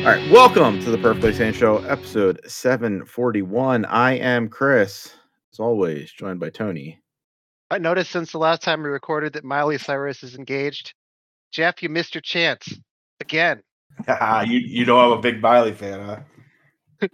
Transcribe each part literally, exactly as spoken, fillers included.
All right, welcome to the Perfectly Sane Show, episode seven forty-one. I am Chris, as always, joined by Tony. I noticed since the last time we recorded that Miley Cyrus is engaged. Jeff, you missed your chance again. you you know I'm a big Miley fan, huh?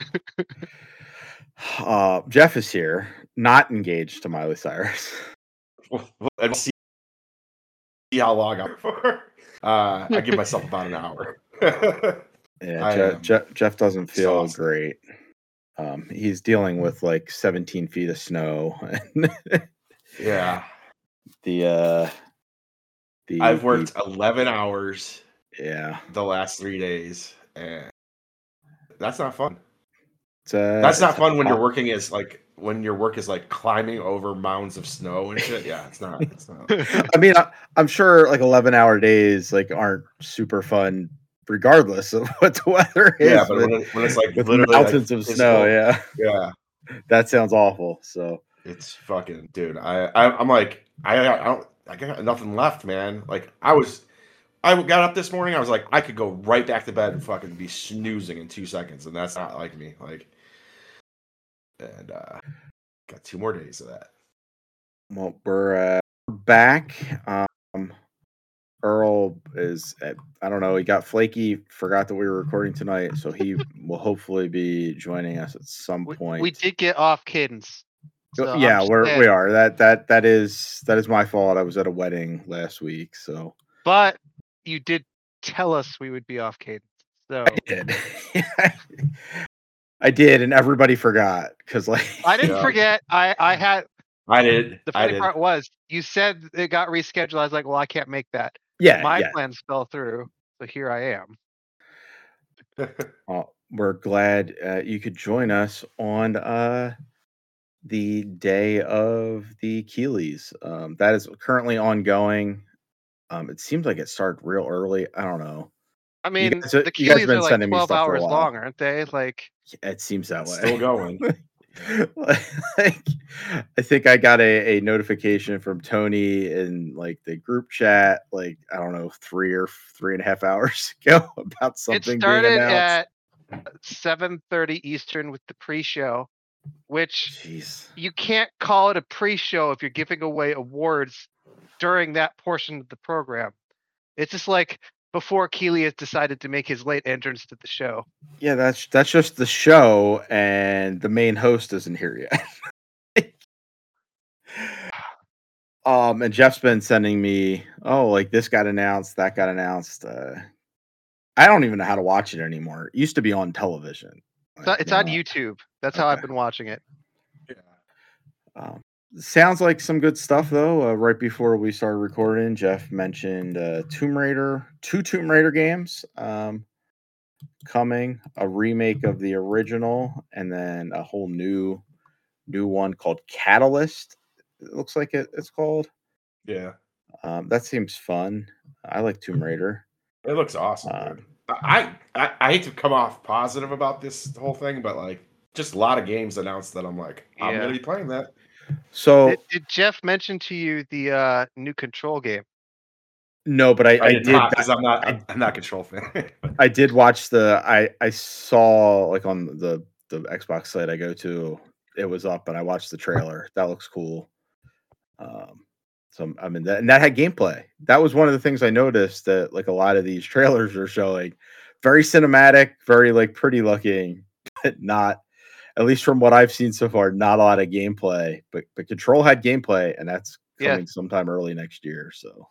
uh, Jeff is here, not engaged to Miley Cyrus. We'll see how long I'm for. Uh, I give myself about an hour. yeah, Jeff, Jeff, Jeff doesn't feel awesome. great. Um, he's dealing with like seventeen feet of snow. yeah. The uh, the I've worked the, eleven hours. Yeah. The last three days, and that's not fun. It's, uh, that's not it's fun when you're working as like when your work is like climbing over mounds of snow and shit. Yeah, it's not. It's not. I mean, I, I'm sure like eleven hour days like aren't super fun, regardless of what the weather is. Yeah, but with, when, it, when it's like with literally mountains like of physical, snow, yeah, yeah, that sounds awful. So it's fucking dude. I, I I'm like I I don't I got nothing left, man. Like I was. I got up this morning. I was like, I could go right back to bed and fucking be snoozing in two seconds, and that's not like me. Like, and uh, got two more days of that. Well, we're uh, back. Um, Earl is, at, I don't know, he got flaky, forgot that we were recording tonight, so he will hopefully be joining us at some we, point. We did get off cadence. So yeah, we're saying. we are. That that that is that is my fault. I was at a wedding last week, so. But you did tell us we would be off cadence. So I did. I did, and everybody forgot because like I didn't yeah. forget. I I had. I did. The funny I did. part was you said it got rescheduled. I was like, well, I can't make that. Yeah, my yeah. plans fell through, so here I am. Well, we're glad uh, you could join us on uh, the day of the Keeleys. Um, that is currently ongoing. Um, it seems like it started real early. I don't know. I mean, guys, the Keeleys are like twelve hours long, aren't they? Like it seems that way. Still going. like, I think I got a, a notification from Tony in like the group chat, like I don't know, three or three and a half hours ago about something. It started being announced. at seven thirty Eastern with the pre-show, which Jeez. You can't call it a pre-show if you're giving away awards during that portion of the program. It's just like before Keeley has decided to make his late entrance to the show. Yeah, that's that's just the show, and the main host isn't here yet. um, and Jeff's been sending me, oh, like this got announced, that got announced. Uh, I don't even know how to watch it anymore. It used to be on television. Like, it's on YouTube. That's okay. How I've been watching it. Yeah. Um, sounds like some good stuff though. Uh, right before we started recording, Jeff mentioned uh, Tomb Raider, two Tomb Raider games um, coming, a remake of the original, and then a whole new new one called Catalyst. It looks like it, it's called. Yeah, um, that seems fun. I like Tomb Raider. It looks awesome, uh, dude. I, I I hate to come off positive about this whole thing, but like, just a lot of games announced that I'm like, I'm yeah. gonna be playing that. So did, did Jeff mention to you the uh, new Control game? No, but I, I, I did did because I'm not I'm, I'm not Control fan. I did watch the I I saw like on the the Xbox site I go to, it was up, and I watched the trailer. That looks cool. Um, so I mean that and that had gameplay. That was one of the things I noticed, that like a lot of these trailers are showing very cinematic, very like pretty looking, but not, at least from what I've seen so far, not a lot of gameplay. But but Control had gameplay, and that's coming yeah. sometime early next year. So.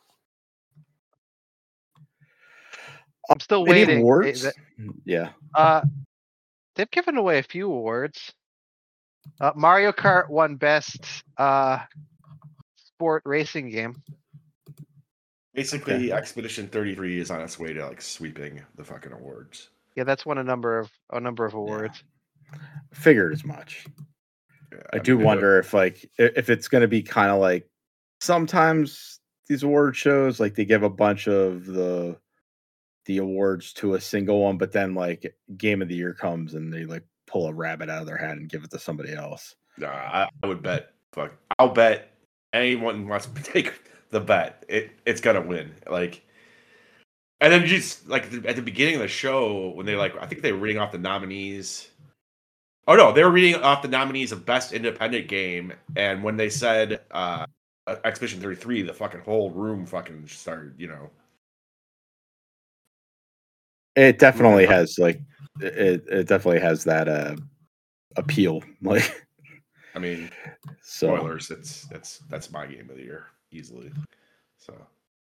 I'm still Any waiting. Awards? That, yeah. Uh, they've given away a few awards. Uh, Mario Kart won best uh, sport racing game. Basically, okay. Expedition thirty-three is on its way to like sweeping the fucking awards. Yeah, that's won a number of a number of awards. Yeah. Figured as much. Yeah, I, I do mean, wonder if like if it's going to be kind of like sometimes these award shows, like they give a bunch of the the awards to a single one, but then like game of the year comes and they like pull a rabbit out of their hat and give it to somebody else. Nah, I, I would bet. Fuck, I'll bet anyone wants to take the bet. It it's gonna win. Like And then just like at the beginning of the show, when they like, I think they were reading off the nominees. Oh no, they were reading off the nominees of best independent game, and when they said uh, Expedition thirty-three, the fucking whole room fucking started, you know. It definitely has like it. It definitely has that uh, appeal. Like, I mean, so spoilers. It's that's that's my game of the year easily. So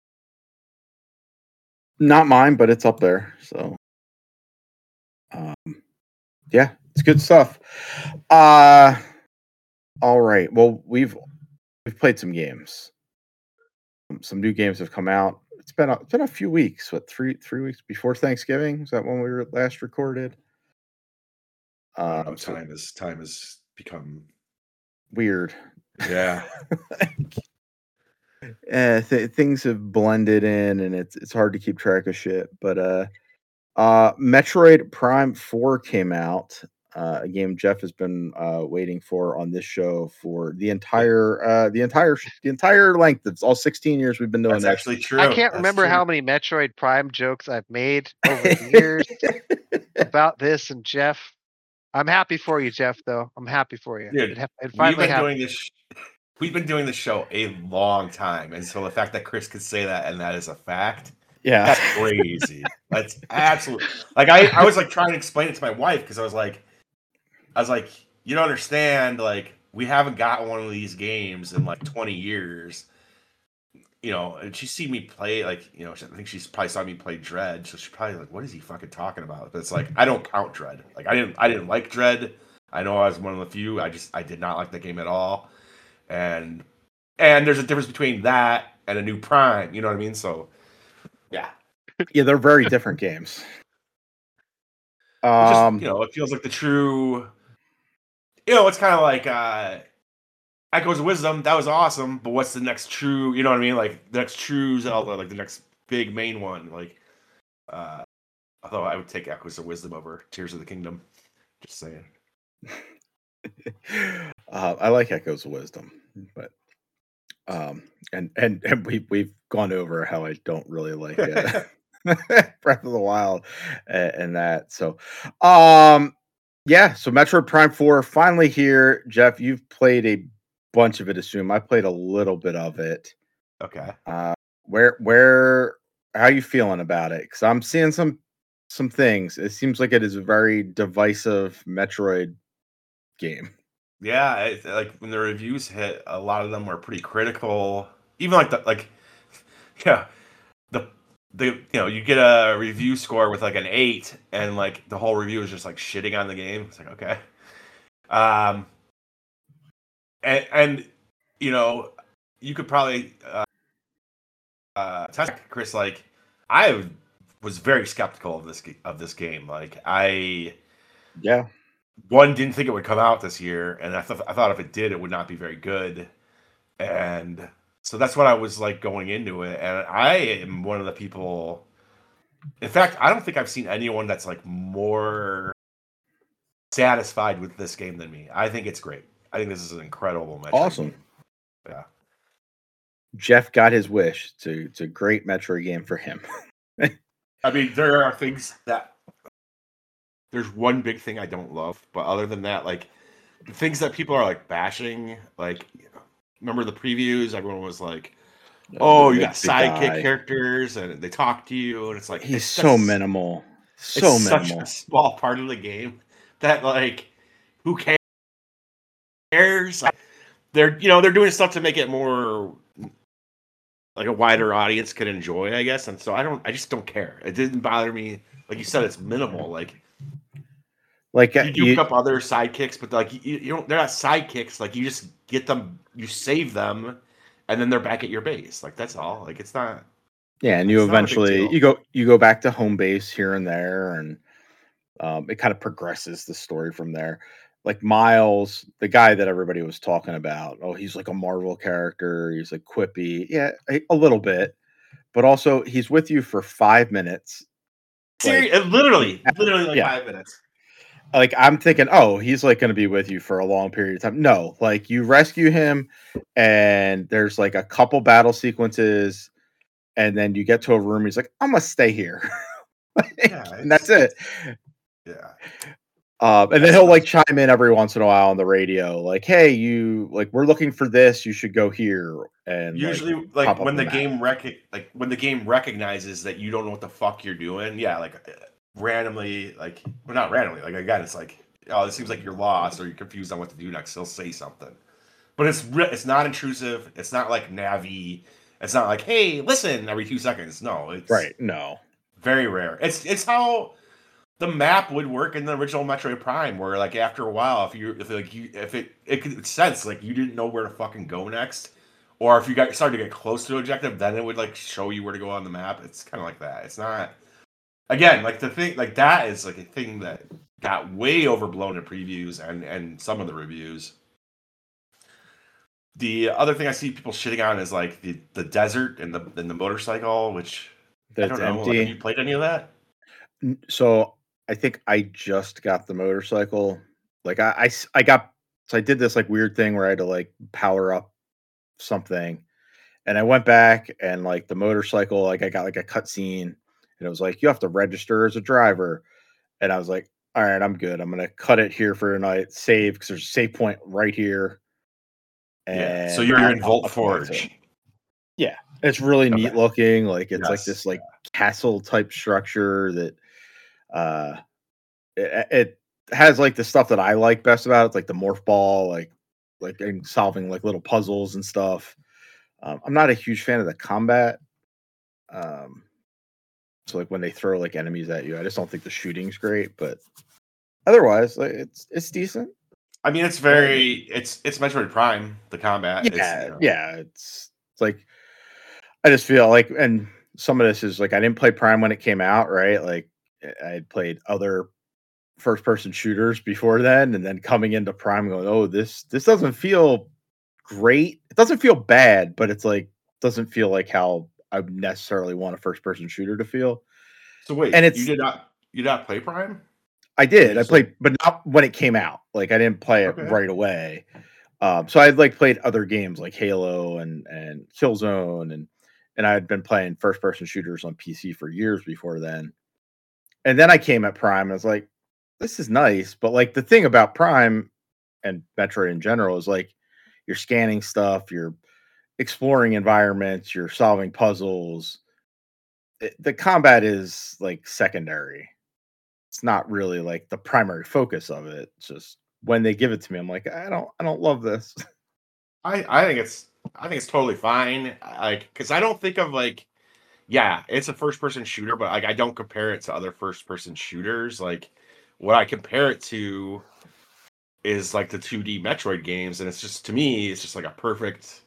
not mine, but it's up there. So, um, yeah, it's good stuff. Uh all right. Well, we've we've played some games. Some new games have come out. It's been a, it's been a few weeks. What three three weeks before Thanksgiving? Is that when we were last recorded? I don't know, Um, so time is time has become weird. yeah. uh, th- things have blended in, and it's it's hard to keep track of shit. But uh, uh, Metroid Prime four came out. Uh, a game Jeff has been uh, waiting for on this show for the entire uh, the entire the entire length of all sixteen years we've been doing That's this. actually true. I can't That's remember true. how many Metroid Prime jokes I've made over the years about this and Jeff. I'm happy for you, Jeff. Though I'm happy for you. Dude, it, ha- it we've finally been happened. doing this. Sh- we've been doing this show a long time, and so the fact that Chris could say that and that is a fact, Yeah, that's crazy. That's absolutely like I, I was like trying to explain it to my wife because I was like, I was like, you don't understand. Like we haven't got one of these games in like twenty years. You know, and she see me play like, you know, I think she's probably saw me play Dread, so she's probably like, "What is he fucking talking about?" But it's like I don't count Dread. Like I didn't, I didn't like Dread. I know I was one of the few. I just, I did not like the game at all. And and there's a difference between that and a new Prime. You know what I mean? So yeah, yeah, they're very different games. it's just Um, you know, it feels like the true. You know, it's kind of like uh Echoes of Wisdom. That was awesome, but what's the next true? You know what I mean? Like the next true Zelda, like the next big main one. Like, uh, although I would take Echoes of Wisdom over Tears of the Kingdom. Just saying. uh, I like Echoes of Wisdom, but um, and and and we we've gone over how I don't really like uh, Breath of the Wild and, and that. So, um, yeah. So Metroid Prime four finally here. Jeff, you've played a bunch of it. Assume I played a little bit of it. Okay. Uh, where where how you feeling about it? Because I'm seeing some some things. It seems like it is a very divisive Metroid game. Yeah, it, like when the reviews hit, a lot of them were pretty critical. Even like the like, yeah, the the you know you get a review score with like an eight, and like the whole review is just like shitting on the game. It's like okay, um, and and you know you could probably uh, uh test Chris. Like I was very skeptical of this of this game. Like I Yeah. one didn't think it would come out this year, and I thought I thought if it did, it would not be very good. And so that's what I was like going into it. And I am one of the people. In fact, I don't think I've seen anyone that's like more satisfied with this game than me. I think it's great. I think this is an incredible Metroid Awesome. game. Yeah. Jeff got his wish. It's a, it's a great Metroid game for him. I mean, there are things that there's one big thing I don't love, but other than that, like the things that people are like bashing, like you know, remember the previews? Everyone was like, "Oh, you got sidekick characters, and they talk to you," and it's like he's it's so just, minimal, so it's minimal. Such a small part of the game that like, who cares? Like, they're you know they're doing stuff to make it more like a wider audience can enjoy, I guess. And so I don't, I just don't care. It didn't bother me. Like you said, it's minimal. Like. Like you uh, do you, pick up other sidekicks, but like you, you don't. They're not sidekicks. Like you just get them, you save them, and then they're back at your base. Like that's all. Like it's not. Yeah, and you eventually you go you go back to home base here and there, and um, it kind of progresses the story from there. Like Miles, the guy that everybody was talking about. Oh, he's like a Marvel character. He's like quippy. Yeah, a, a little bit, but also he's with you for five minutes. Seriously, like, literally, literally like yeah. five minutes. Like I'm thinking, oh, he's like going to be with you for a long period of time. No, like you rescue him, and there's like a couple battle sequences, and then you get to a room. He's like, "I'm gonna stay here," Yeah, and that's it. Yeah. Um, and then he'll like chime in every once in a while on the radio, like, "Hey, you like we're looking for this. You should go here." And usually, like, like, pop up when the the map. game rec like when the game recognizes that you don't know what the fuck you're doing, yeah, like uh, randomly, like well, not randomly, like again, it's like, oh, it seems like you're lost or you're confused on what to do next. He'll say something, but it's re- it's not intrusive. It's not like Navi. It's not like, hey, listen, every two seconds. No, it's Right? No. very rare. It's it's how the map would work in the original Metroid Prime, where like after a while, if you if like you if it it could sense like you didn't know where to fucking go next, or if you got started to get close to the objective, then it would like show you where to go on the map. It's kind of like that. It's not again like the thing like that is like a thing that got way overblown in previews and and some of the reviews. The other thing I see people shitting on is like the the desert and the and the motorcycle, which I That's don't know. Like, empty. have you played any of that? N- So I think I just got the motorcycle. Like I, I s- I got so I did this like weird thing where I had to like power up something, and I went back and like the motorcycle, like I got like a cutscene, and it was like you have to register as a driver, and I was like, all right, I'm good. I'm gonna cut it here for tonight, save because there's a save point right here. Yeah. So And you're I'll- in I'll- Volt I'll come back to it. Forge. Yeah, it's really Okay. neat looking. Like it's like Yes. this like castle type structure that uh it, it has like the stuff that I like best about it. It's like the morph ball, like like and solving like little puzzles and stuff. Um, I'm not a huge fan of the combat. Um, so like when they throw like enemies at you, I just don't think the shooting's great. But otherwise, like, it's it's decent. I mean, it's very it's it's Metroid Prime. The combat. Yeah, It's, you know, yeah. It's it's like I just feel like, and some of this is like I didn't play Prime when it came out, right? Like I had played other first person shooters before then, and then coming into Prime going, oh, this this doesn't feel great. It doesn't feel bad, but it's like doesn't feel like how I would necessarily want a first person shooter to feel. So wait, And you it's did not you did not play Prime? I did. I just played, but not when it came out. Like I didn't play it Okay. right away. Um, so I had like played other games like Halo and and Killzone, and and I had been playing first person shooters on P C for years before then. And then I came at Prime and I was like, this is nice, but like the thing about Prime and Metroid in general is like you're scanning stuff, you're exploring environments, you're solving puzzles. It- the combat is like secondary. It's not really like the primary focus of it. It's just when they give it to me, I'm like, I don't, I don't love this. I I think it's I think it's totally fine. Like, because I don't think of like, yeah, it's a first person shooter, but like I don't compare it to other first person shooters. Like, what I compare it to is like the two D Metroid games, and it's just to me, it's just like a perfect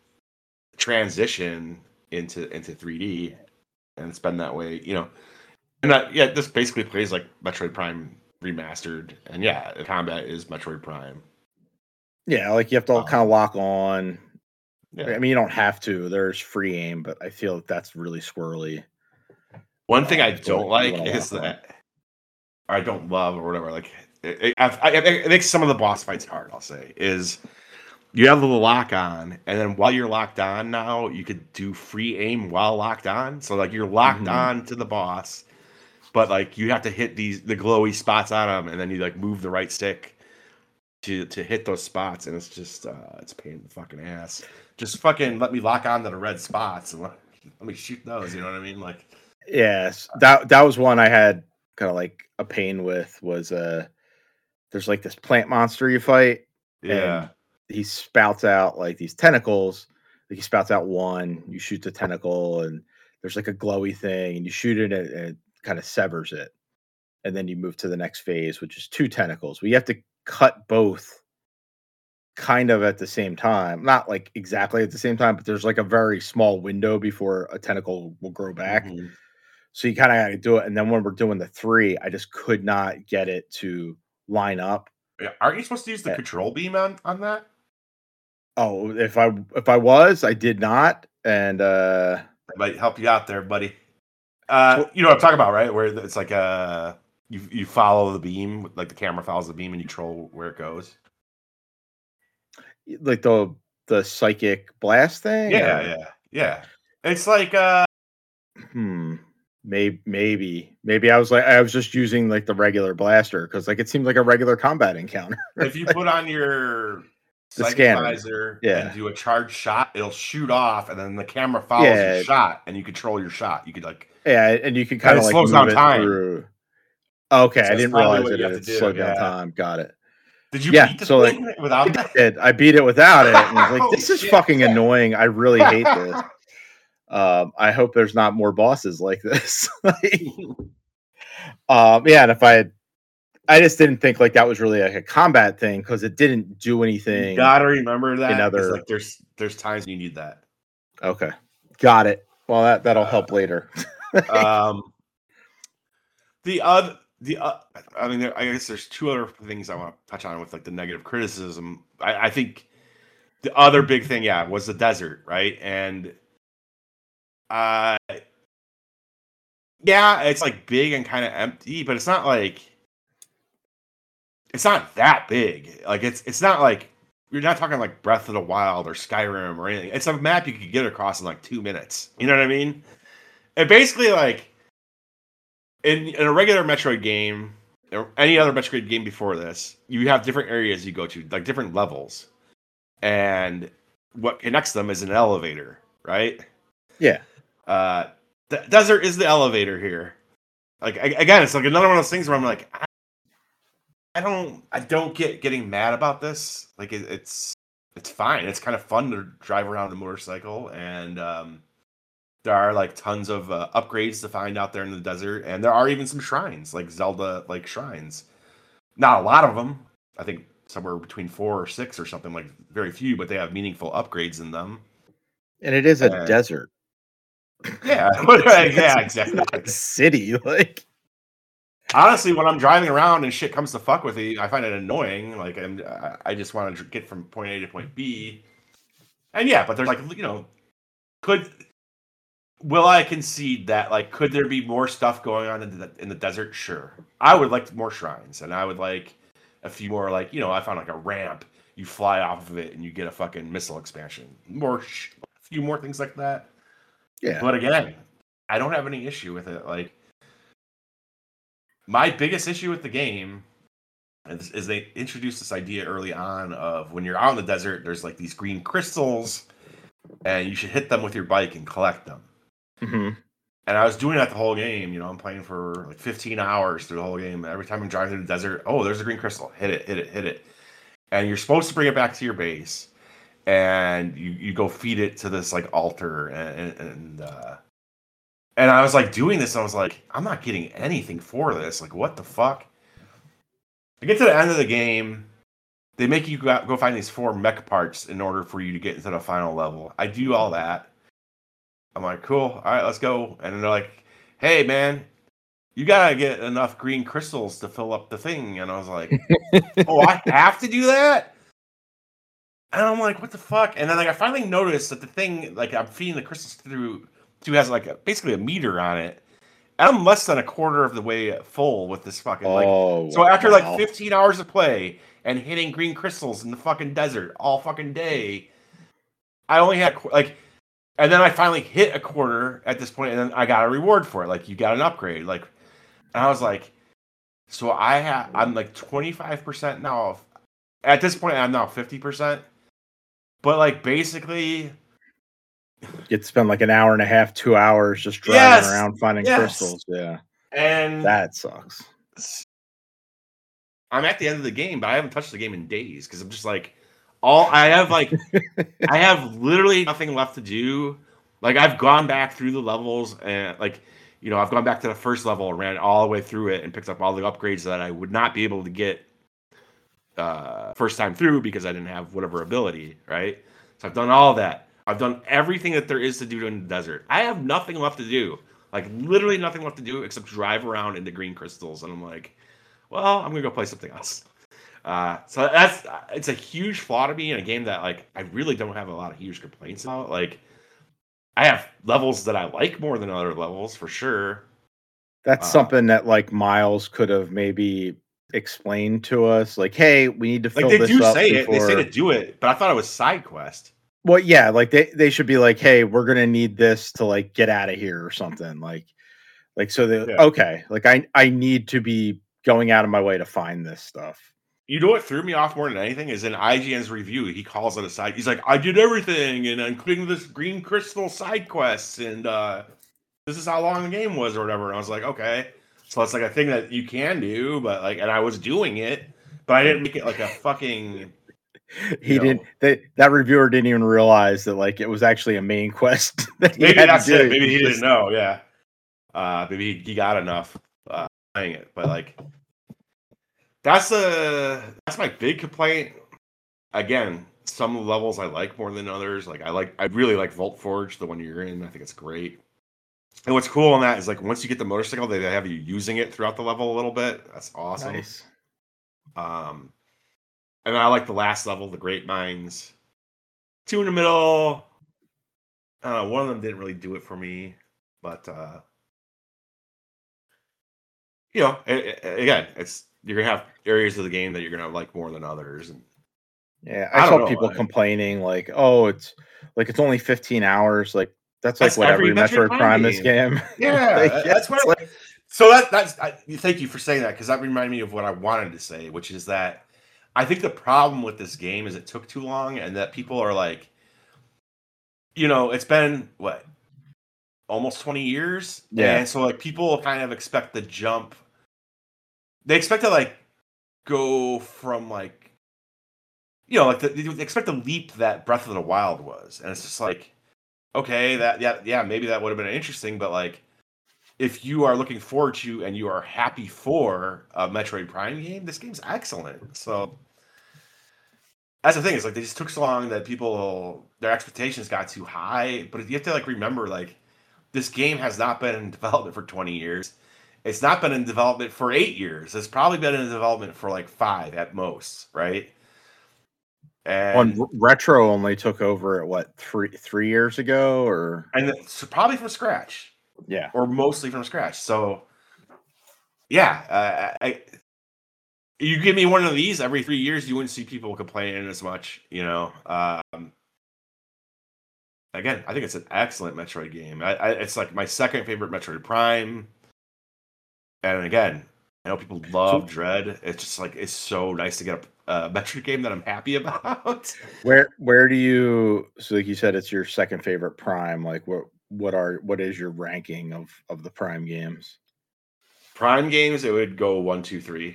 transition into into three D, and it's been that way, you know. And that yeah, this basically plays like Metroid Prime remastered, and yeah, the combat is Metroid Prime. Yeah, like you have to Um, kind of lock on. Yeah. I mean, you don't have to. There's free aim, but I feel like that's really squirrely. One thing Uh, I if you don't wanna- you like wanna is lock on. that, or I don't love or whatever. Like it, it, I, I, it makes some of the boss fights hard. I'll say is you have the lock on, and then while you're locked on, now you could do free aim while locked on. So like you're locked Mhm. on to the boss, but like you have to hit these the glowy spots on them, and then you like move the right stick to to hit those spots, and it's just uh, it's a pain in the fucking ass. Just fucking let me lock on to the red spots and let, let me shoot those. You know what I mean? Like. Yes, that that was one I had kind of like a pain with. Was uh, there's like this plant monster you fight, Yeah. and he spouts out like these tentacles. Like he spouts out one, you shoot the tentacle, and there's like a glowy thing, and you shoot it, and it, it kind of severs it, and then you move to the next phase, which is two tentacles. We have to cut both kind of at the same time, not like exactly at the same time, but there's like a very small window before a tentacle will grow back. Mhm. So you kind of got to do it. And then when we're doing the three, I just could not get it to line up. Yeah, aren't you supposed to use the Eh. control beam on, on that? Oh, if I if I was, I did not. And uh That might help you out there, buddy. Uh, So- you know what I'm talking about, right? Where it's like uh you you follow the beam, like the camera follows the beam and you control where it goes. like the the psychic blast thing. Yeah, or- yeah, yeah. It's like uh Hmm. Maybe, maybe, maybe I was like, I was just using like the regular blaster because like it seemed like a regular combat encounter. If you put on your The sight scanner. visor Yeah. and do a charged shot, it'll shoot off, and then the camera follows Yeah. your shot, and you control your shot. You could like, Yeah, and you can and kind it of like slows move down it time. through. Okay, So I that's didn't probably realize what that you have it to do, slowed down yeah. time. Got it. Did you Yeah, beat the so, like, thing without that? Did I beat it without it? And I was like, Oh, this is shit. fucking annoying. I really hate this. Um, I hope there's not more bosses like this. Like, um, yeah, and if I had, I just didn't think like that was really like a combat thing because it didn't do anything. You gotta remember that. in Because other- like there's there's times you need that. Okay, got it. Well, that that'll Uh, help later. um, the other the uh, I mean, there, I guess there's two other things I want to touch on with like the negative criticism. I, I think the other big thing, yeah, was the desert, right? And uh, yeah, it's like big and kind of empty, but it's not like it's not that big. Like it's it's not like you're not talking like Breath of the Wild or Skyrim or anything. It's a map you could get across in like two minutes. You know what I mean? And basically, like in, in a regular Metroid game or any other Metroid game before this, you have different areas you go to, like different levels, and what connects them is an elevator, right? Yeah. Uh, the desert is the elevator here. Like I, again, it's like another one of those things where I'm like, I, I don't, I don't get getting mad about this. Like it, it's, it's fine. It's kind of fun to drive around the motorcycle, and um, there are like tons of uh, upgrades to find out there in the desert, and there are even some shrines, like Zelda like shrines. Not a lot of them. I think somewhere between four or six or something, like very few, but they have meaningful upgrades in them. And it is a Uh, desert. Yeah, yeah, exactly. Not a city, like. Honestly, when I'm driving around and shit comes to fuck with me, I find it annoying. Like, I'm, I just want to get from point A to point B. And yeah, but there's like, you know, could, will I concede that, like, could there be more stuff going on in the, in the desert? Sure. I would like more shrines, and I would like a few more, like, you know, I found like a ramp. You fly off of it and you get a fucking missile expansion. More, sh- a few more things like that. Yeah. But again, I don't have any issue with it. Like, my biggest issue with the game is, is they introduced this idea early on of when you're out in the desert, there's like these green crystals, and you should hit them with your bike and collect them. Mm-hmm. And I was doing that the whole game. You know, I'm playing for like fifteen hours through the whole game. Every time I'm driving through the desert, oh, there's a green crystal. Hit it, hit it, hit it. And you're supposed to bring it back to your base, and you, you go feed it to this like altar, and and uh, and I was like doing this, and I was like, I'm not getting anything for this. Like, what the fuck? I get to the end of the game, they make you go, go find these four mech parts in order for you to get into the final level. I do all that. I'm like, cool, all right, let's go. And then they're like, hey, man, you gotta get enough green crystals to fill up the thing. And I was like, oh, I have to do that? And I'm like, what the fuck? And then like I finally noticed that the thing, like I'm feeding the crystals through, to has like a, basically a meter on it. And I'm less than a quarter of the way full with this fucking like. Oh, So after wow. like fifteen hours of play and hitting green crystals in the fucking desert all fucking day, I only had like, and then I finally hit a quarter at this point, and then I got a reward for it. Like you got an upgrade. Like, and I was like, so I have, I'm like twenty-five percent now. At this point, I'm now fifty percent. But like basically, You'd spend like an hour and a half, two hours just driving Yes! around finding Yes! crystals. Yeah, and that sucks. I'm at the end of the game, but I haven't touched the game in days because I'm just like, all I have like, I have literally nothing left to do. Like I've gone back through the levels and like, you know, I've gone back to the first level and ran all the way through it and picked up all the upgrades that I would not be able to get uh, first time through because I didn't have whatever ability, right? So I've done all that. I've done everything that there is to do in the desert. I have nothing left to do. Like literally nothing left to do except drive around into green crystals. And I'm like, well, I'm gonna go play something else. Uh, so that's it's a huge flaw to me in a game that like I really don't have a lot of huge complaints about. Like I have levels that I like more than other levels for sure. That's Uh, something that like Miles could have maybe explained to us. Like, hey, we need to Like fill they this do up say it, they before. say to do it, but I thought it was side quest. Well, yeah, like they, they should be like, hey, we're gonna need this to like get out of here or something. Like, like so they Yeah. okay, like I I need to be going out of my way to find this stuff. You know what threw me off more than anything is in I G N's review, he calls it a side. He's like, I did everything, and including this green crystal side quests, and uh, this is how long the game was, or whatever. And I was like, okay, so it's like a thing that you can do, but like, and I was doing it, but I didn't make it like a fucking. He know. didn't. They, that reviewer didn't even realize that like it was actually a main quest. That he Maybe had that's to do. it. Maybe he Just- didn't know. Yeah, uh, maybe he, he got enough uh, playing it, but like, that's a that's my big complaint. Again, some levels I like more than others. Like I like, I really like Vault Forge, the one you're in. I think it's great. And what's cool on that is like once you get the motorcycle, they have you using it throughout the level a little bit. That's awesome. Nice. Um, and I like the last level, the Great Mines. Two in the middle. I don't know. One of them didn't really do it for me, but uh, you know, it, it, again, it's you're gonna have areas of the game that you're gonna like more than others. And Yeah, I I, don't saw know, people I- complaining like, "Oh, it's like it's only fifteen hours." Like that's like That's what every every Metroid Metroid Prime Prime this game. game. Yeah, Like, that- yeah, that's what. it's I- like- so that that's. I, thank you for saying that because that reminded me of what I wanted to say, which is that I think the problem with this game is it took too long, and that people are like, you know, it's been what almost twenty years, Yeah. and so like people kind of expect the jump. They expect to like go from like, you know, like the, they expect the leap that Breath of the Wild was, and it's just like, okay, that yeah yeah maybe that would have been interesting, but like. If you are looking forward to and you are happy for a Metroid Prime game, this game's excellent. So that's the thing, is like they just took so long that people their expectations got too high. But you have to like remember, like this game has not been in development for twenty years. It's not been in development for eight years. It's probably been in development for like five at most, right? And On Retro only took over at what three three years ago or and it's probably from scratch. yeah. Or mostly from scratch. So, yeah, uh, I, you give me one of these every three years, you wouldn't see people complaining as much. You know, um, again, I think it's an excellent Metroid game. I, I, it's like my second favorite Metroid Prime. And again, I know people love So- Dread. It's just like it's so nice to get a, a Metroid game that I'm happy about. Where where do you so like you said it's your second favorite Prime? Like what what are what is your ranking of of the Prime games? Prime games, it would go one, two, three.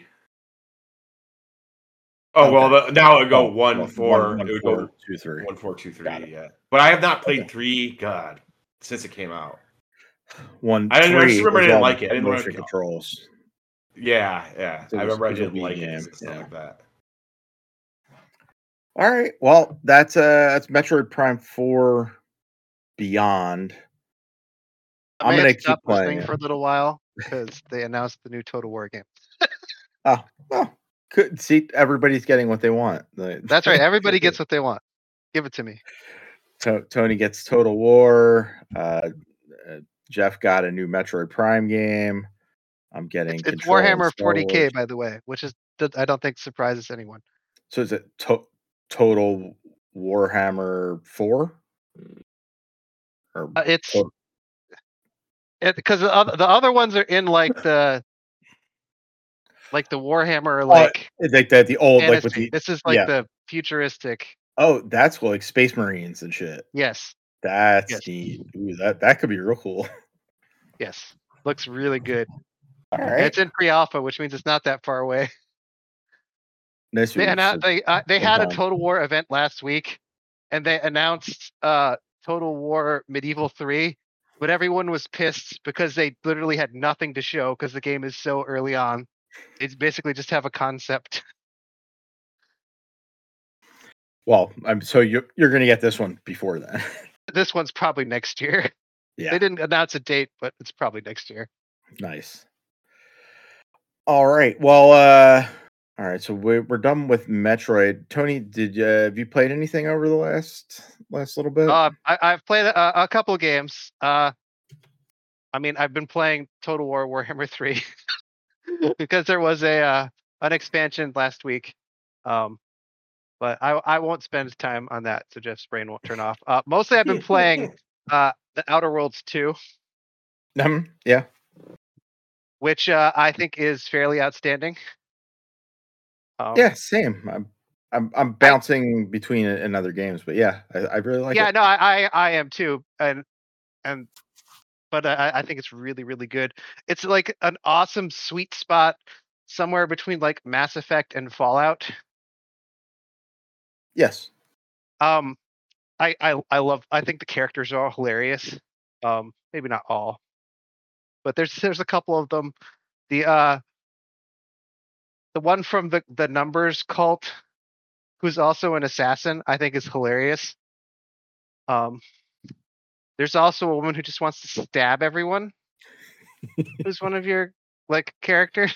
Oh well, Okay. the, now it would go Oh, one, one- four. one- one, it would four, go two, three. one, four, two, Got three. it. Yeah, but I have not played Okay. three. God, since it came out. One I didn't- I three just remember I is didn't all like it. I didn't motion like- controls. Yeah, yeah. It was- I remember I it was a didn't Wii like game, it and stuff yeah. like that. All right. Well, that's uh that's Metroid Prime four Beyond. I I'm may gonna have keep stopped playing listening it. for a little while because they announced the new Total War game. Oh, well, could see everybody's getting what they want. The- That's right. Everybody gets what they want. Give it to me. To- Tony gets Total War. Uh, uh, Jeff got a new Metroid Prime game. I'm getting It's, it's Control and Warhammer Star forty K, Wars. by the way, which is that I don't think surprises anyone. So is it to- Total Warhammer four? Or Uh, it's Total- because the, oth- the other ones are in like the like the Warhammer like it's like the, the old like with fantasy. the This is like yeah. the futuristic. Oh, that's cool, like Space Marines and shit. Yes, That's Yes. neat. Ooh, that that could be real cool. yes, looks really good. All And right. it's in pre-alpha, which means it's not that far away. Nice They week, announced so- they uh, they had a sometime. Total War event last week, and they announced uh Total War Medieval three, but everyone was pissed because they literally had nothing to show because the game is so early on. It's basically just have a concept. Well, I'm so you're you're gonna get this one before then. This one's probably next year. Yeah. They didn't announce a date, but it's probably next year. Nice. All right. Well, uh all right, so we're we're done with Metroid. Tony, did uh, have you played anything over the last last little bit? Uh, I, I've played a, a couple of games. Uh, I mean, I've been playing Total War Warhammer three because there was a uh, an expansion last week. Um, but I I won't spend time on that, so Jeff's brain won't turn off. Uh, mostly I've been playing uh, the Outer Worlds two, Um, yeah. which uh, I think is fairly outstanding. Um, Yeah, same. I'm I'm I'm bouncing between it and other games, but yeah, I, I really like yeah, it. no, I, I I am too, and and but I, I think it's really really good. It's like an awesome sweet spot somewhere between like Mass Effect and Fallout. Yes. Um, I I I love. I think the characters are all hilarious. Um, maybe not all, but there's there's a couple of them. The uh, the one from the the Numbers cult, who's also an assassin, I think is hilarious. Um, there's also a woman who just wants to stab everyone. Who's one of your like characters?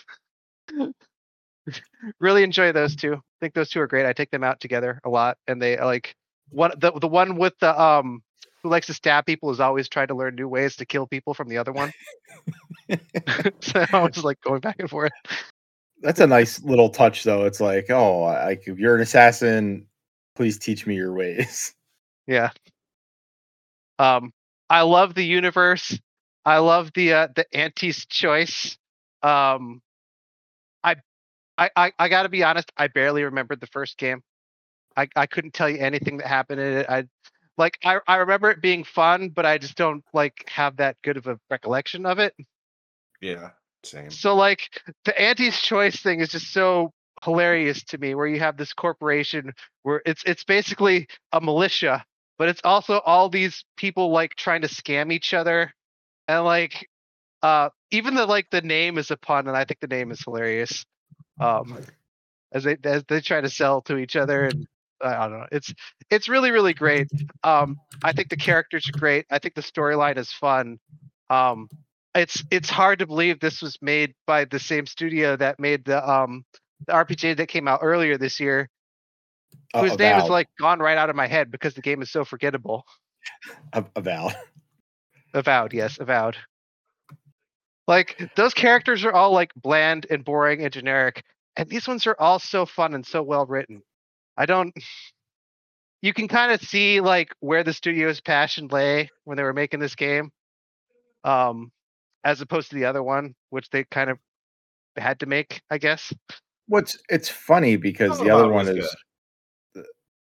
Really enjoy those two. I think those two are great. I take them out together a lot, and they like one the the one with the um who likes to stab people is always trying to learn new ways to kill people from the other one. So I was like going back and forth. That's a nice little touch, though. It's like, oh, like if you're an assassin, please teach me your ways. Yeah. Um, I love the universe. I love the uh, the Auntie's Choice. Um, I I I, I got to be honest. I barely remembered the first game. I I couldn't tell you anything that happened in it. I like I I remember it being fun, but I just don't like have that good of a recollection of it. Yeah, same. So like the Auntie's Choice thing is just so hilarious to me, where you have this corporation where it's it's basically a militia, but it's also all these people like trying to scam each other, and like uh even the like the name is a pun, and I think the name is hilarious. Um, as they as they try to sell to each other, and I don't know, it's it's really really great. Um, I think the characters are great. I think the storyline is fun. Um, it's it's hard to believe this was made by the same studio that made the um the R P G that came out earlier this year, Uh, whose name is Avowed. like gone right out of my head because the game is so forgettable. A- Avowed. Avowed, yes, Avowed. Like those characters are all like bland and boring and generic, and these ones are all so fun and so well written. I don't. You can kind of see like where the studio's passion lay when they were making this game, um, as opposed to the other one, which they kind of had to make, I guess. What's it's funny because the Avowed other one was is good.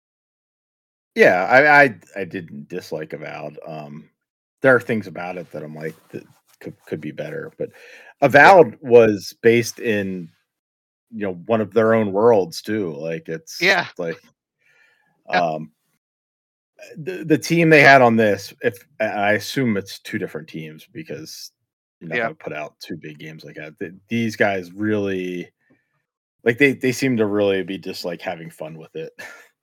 yeah, I, I I didn't dislike Avowed. Um, there are things about it that I'm like that could could be better, but Avowed was based in you know one of their own worlds too. Like it's Yeah. like Yeah. um the the team they had on this. If I assume it's two different teams because you're not Yeah. going to put out two big games like that. Th- These guys really like they they seem to really be just like having fun with it.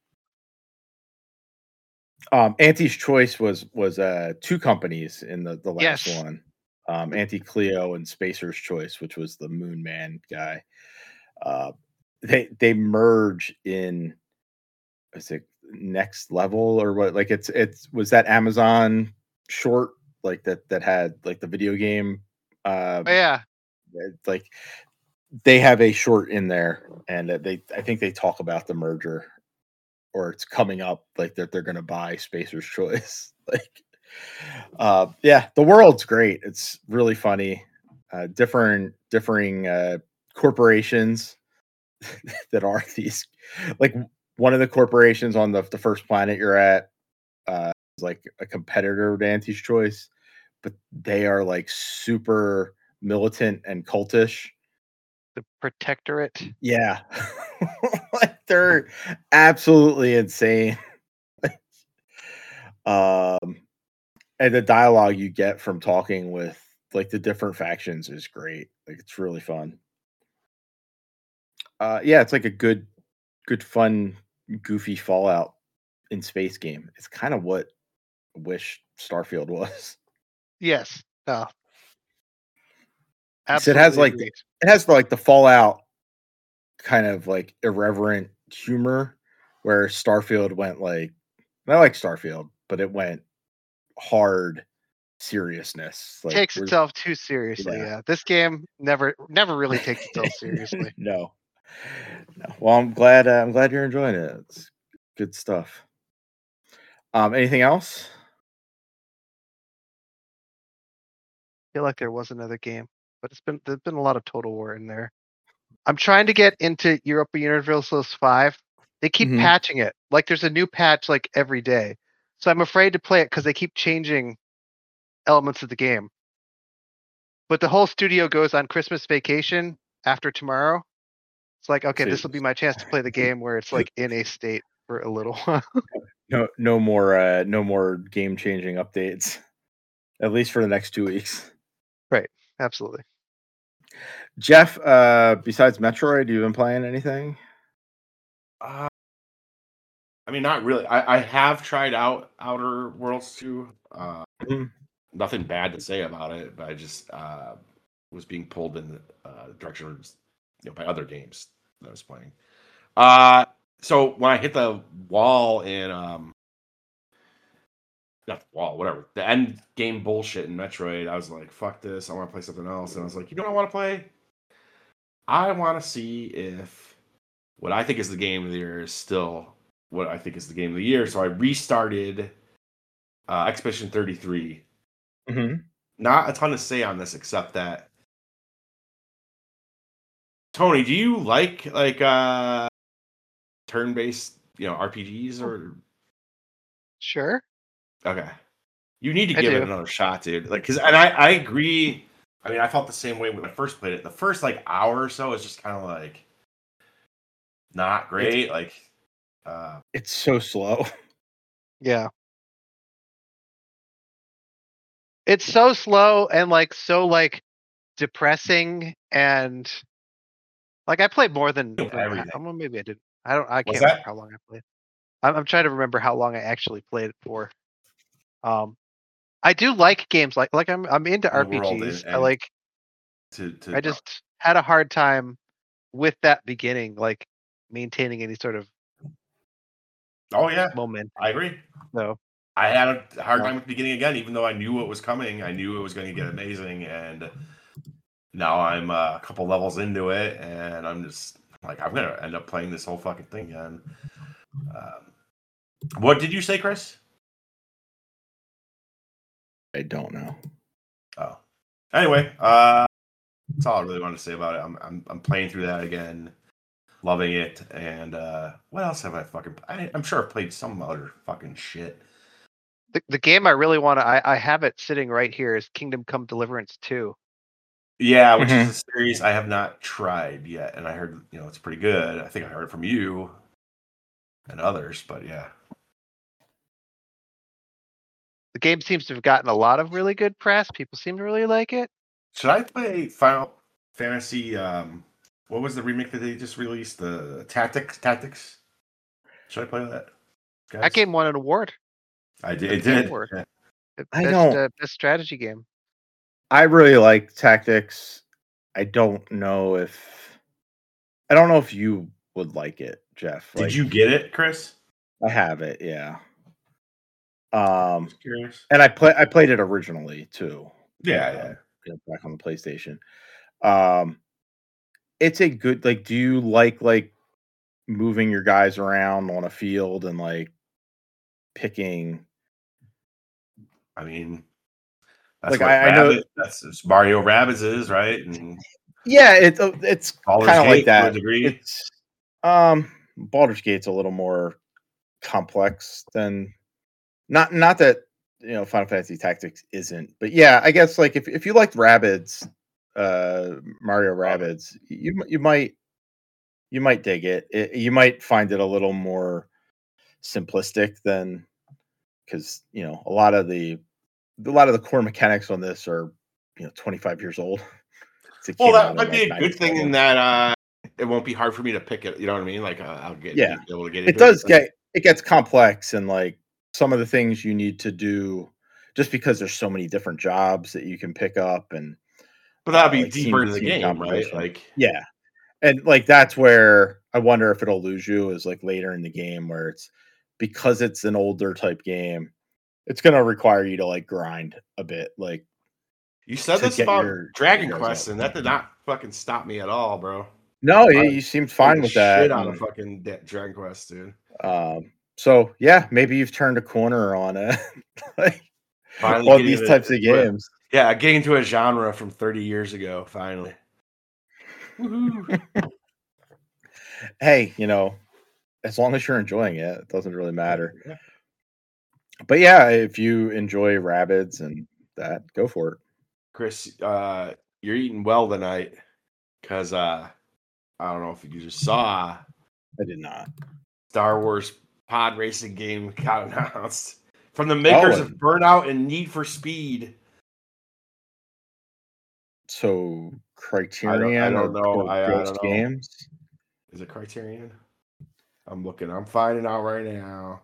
Um, Auntie's Choice was was uh two companies in the the last Yes. one. Um, Auntie Cleo and Spacer's Choice, which was the Moon Man guy. Uh, they they merge in is it Next Level or what? Like it's it's was that Amazon short like that that had like the video game. Uh, Oh, yeah. it's like they have a short in there, and that they I think they talk about the merger or it's coming up like that they're going to buy Spacer's Choice. Like, uh, yeah, the world's great. It's really funny. Uh, different, differing uh, corporations that are these, like one of the corporations on the the first planet you're at, uh, is like a competitor to Auntie's Choice, but they are like super militant and cultish. The Protectorate. Yeah, like they're absolutely insane. Um, and the dialogue you get from talking with like the different factions is great. Like it's really fun. Uh, yeah, it's like a good, good, fun, goofy Fallout in space game. It's kind of what I wish Starfield was. Yes. Oh, So it has absolutely like agreed. it has like the Fallout kind of like irreverent humor, where Starfield went like I like Starfield, but it went hard seriousness. Like Takes we're itself too seriously. yeah. Yeah. This game never never really takes itself seriously. No. No. Well, I'm glad. Uh, I'm glad you're enjoying it. It's good stuff. Um, anything else? I feel like there was another game, but it's been there's been a lot of Total War in there. I'm trying to get into Europa Universalis five. They keep Mhm. patching it. Like there's a new patch like every day. So I'm afraid to play it because they keep changing elements of the game. But the whole studio goes on Christmas vacation after tomorrow. It's like, okay, See, this will be my chance to play the game where it's like in a state for a little while. no, no more, uh, no more game-changing updates. At least for the next two weeks. Right. Absolutely. Jeff, uh, besides Metroid, you been playing anything? Uh, I mean, not really. I, I have tried out Outer Worlds two. Uh, Mhm. Nothing bad to say about it, but I just uh, was being pulled in the uh, direction, you know, by other games that I was playing. Uh, so when I hit the wall in, um, not the wall, whatever, the end game bullshit in Metroid, I was like, fuck this. I want to play something else. And I was like, you know what I want to play? I want to see if what I think is the game of the year is still what I think is the game of the year. So I restarted uh, Expedition thirty-three. Mm-hmm. Not a ton to say on this except that Tony, do you like like uh turn-based, you know, R P Gs or Sure. okay. You need to I give it do. another shot, dude. Like cuz and I I agree. I mean, I felt the same way when I first played it. The first like hour or so is just kind of like not great. It's, like uh it's so slow. Yeah. It's so slow and like so like depressing and like I played more than than I, everything. well, maybe I didn't. I don't. I What's can't remember that? how long I played. I'm, I'm trying to remember how long I actually played it for. Um, I do like games like like I'm I'm into In the world and, R P Gs. I and like. to to I just had a hard time with that beginning, like maintaining any sort of Oh yeah. momentum. I agree. So I had a hard uh, time at the beginning again, even though I knew what was coming. I knew it was going to get amazing, and now I'm uh, a couple levels into it, and I'm just like, I'm gonna end up playing this whole fucking thing again. Um, what did you say, Chris? I don't know. Oh, anyway, uh, that's all I really wanted to say about it. I'm I'm, I'm playing through that again, loving it, and uh, what else have I fucking? I, I'm sure I've played some other fucking shit. the the game I really want to. I I have it sitting right here. Is Kingdom Come Deliverance two. Yeah, which Mhm. is a series I have not tried yet, and I heard you know it's pretty good. I think I heard it from you and others, but yeah. The game seems to have gotten a lot of really good press. People seem to really like it. Should I play Final Fantasy? Um, what was the remake that they just released? The Tactics. Tactics. Should I play that, guys? That game won an award. I did. The It Game did. Award. Yeah. I Best don't. uh, best strategy game. I really like Tactics. I don't know if I don't know if you would like it, Jeff. Did Like, you get it, Chris? I have it, yeah. Um, Just curious. and I play I played it originally too. Yeah, um, yeah. you know, back on the PlayStation. Um, it's a good like. Do you like like moving your guys around on a field and like picking? I mean, that's Like what I, I know, Rabbit. That's what Mario Rabbids is, right? And yeah, it's uh, it's Baldur's kind of like Gate to a that. degree. It's um, Baldur's Gate's a little more complex than not not that you know Final Fantasy Tactics isn't, but yeah, I guess like if if you liked Rabbids, uh, Mario Love it. Rabbids, you you might you might dig it. it. You might find it a little more simplistic than because you know a lot of the a lot of the core mechanics on this are you know twenty-five years old. It Well, came that out in might be like a good thing in ninety-seven. that uh, it won't be hard for me to pick it. You know what I mean? Like uh, I'll get Yeah, be able to get it into it does because get it gets complex and like some of the things you need to do just because there's so many different jobs that you can pick up and but that'll uh, be like team deeper to in the team game, right? competition. Like Yeah, and like that's where I wonder if it'll lose you is like later in the game where it's because it's an older type game. It's gonna require you to like grind a bit, like you said to this get about your, your Dragon guys up. Quest, and that did not fucking stop me at all, bro. No, you, I you seemed played fine the with that. shit out of And, fucking Da- Dragon Quest, dude. um, so yeah, maybe you've turned a corner on it, like Finally on getting these into, types of into it. games. Yeah, getting into a genre from thirty years ago. Finally. Woohoo. Hey, you know, as long as you're enjoying it, it doesn't really matter. Yeah. But yeah, if you enjoy rabbits and that, go for it. Chris, uh, you're eating well tonight because uh, I don't know if you just saw I did not. Star Wars pod racing game got announced from the Oh, makers of and Burnout and Need for Speed. so I don't, I Criterion or don't know. Go- I, I Ghost don't know. Games? Is it Criterion? I'm looking. I'm finding out right now.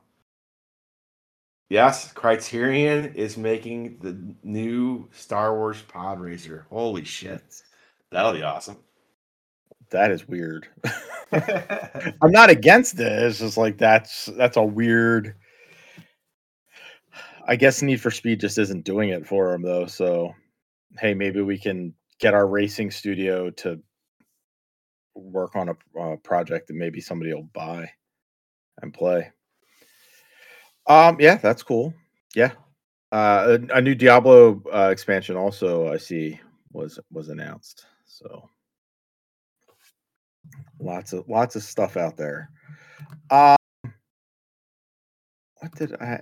Yes, Criterion is making the new Star Wars pod racer. Holy shit. That's, That'll be awesome. that is weird. I'm not against it. It's just like that's that's a weird. I guess Need for Speed just isn't doing it for them though. So hey, maybe we can get our racing studio to work on a uh, project that maybe somebody will buy and play. Um, yeah, that's cool. Yeah, uh, a, a new Diablo uh, expansion also I see was was announced. So lots of lots of stuff out there. Um, what did I,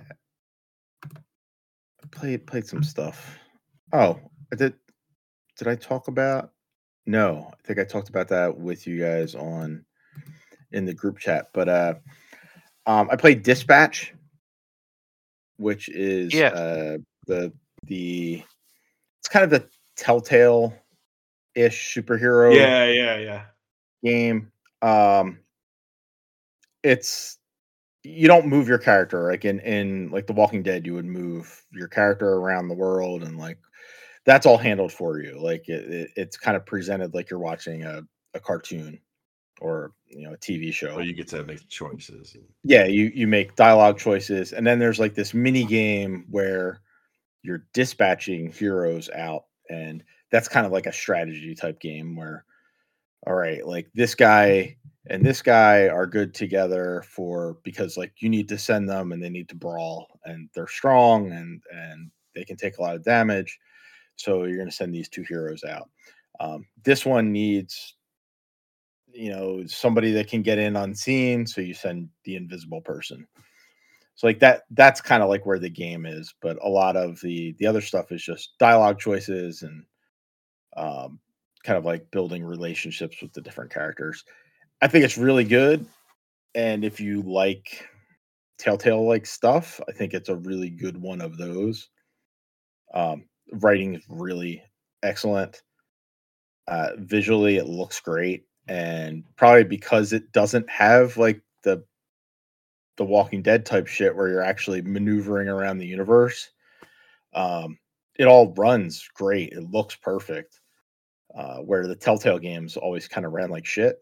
I played played some stuff? Oh, I did. Did I talk about? No, I think I talked about that with you guys on in the group chat. But uh, um, I played Dispatch, which is Yeah. uh the the it's kind of the Telltale ish superhero Yeah, yeah, yeah. game. Um, it's you don't move your character like in in like The Walking Dead. You would move your character around the world, and like that's all handled for you. Like it, it, it's kind of presented like you're watching a, a cartoon or you know a T V show. Well, you get to make choices. Yeah, you you make dialogue choices, and then there's like this mini game where you're dispatching heroes out, and that's kind of like a strategy type game where all right, like this guy and this guy are good together for because like you need to send them and they need to brawl and they're strong and and they can take a lot of damage. So you're going to send these two heroes out. Um, this one needs you know somebody that can get in unseen, so you send the invisible person. So like that that's kind of like where the game is, but a lot of the the other stuff is just dialogue choices and um, kind of like building relationships with the different characters. I think it's really good, and if you like Telltale like stuff, I think it's a really good one of those. Um, writing is really excellent. Uh, visually, it looks great, and probably because it doesn't have like the the Walking Dead type shit where you're actually maneuvering around the universe. Um, it all runs great. It looks perfect. Uh, where the Telltale games always kind of ran like shit.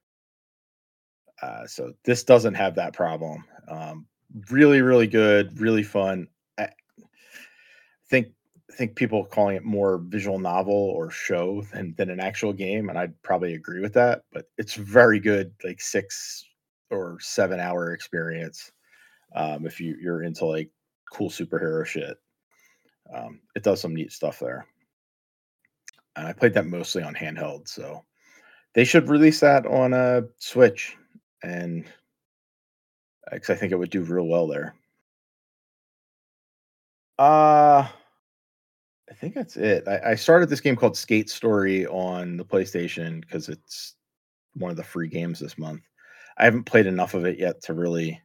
Uh, so this doesn't have that problem. Um, really, really good, really fun. I think I think people calling it more visual novel or show than than an actual game, and I'd probably agree with that. But it's very good, like six or seven hour experience. Um, if you you're into like cool superhero shit, um, it does some neat stuff there. And I played that mostly on handheld, so they should release that on a Switch, and because I think it would do real well there. Uh I think that's it. I, I started this game called Skate Story on the PlayStation because it's one of the free games this month. I haven't played enough of it yet to really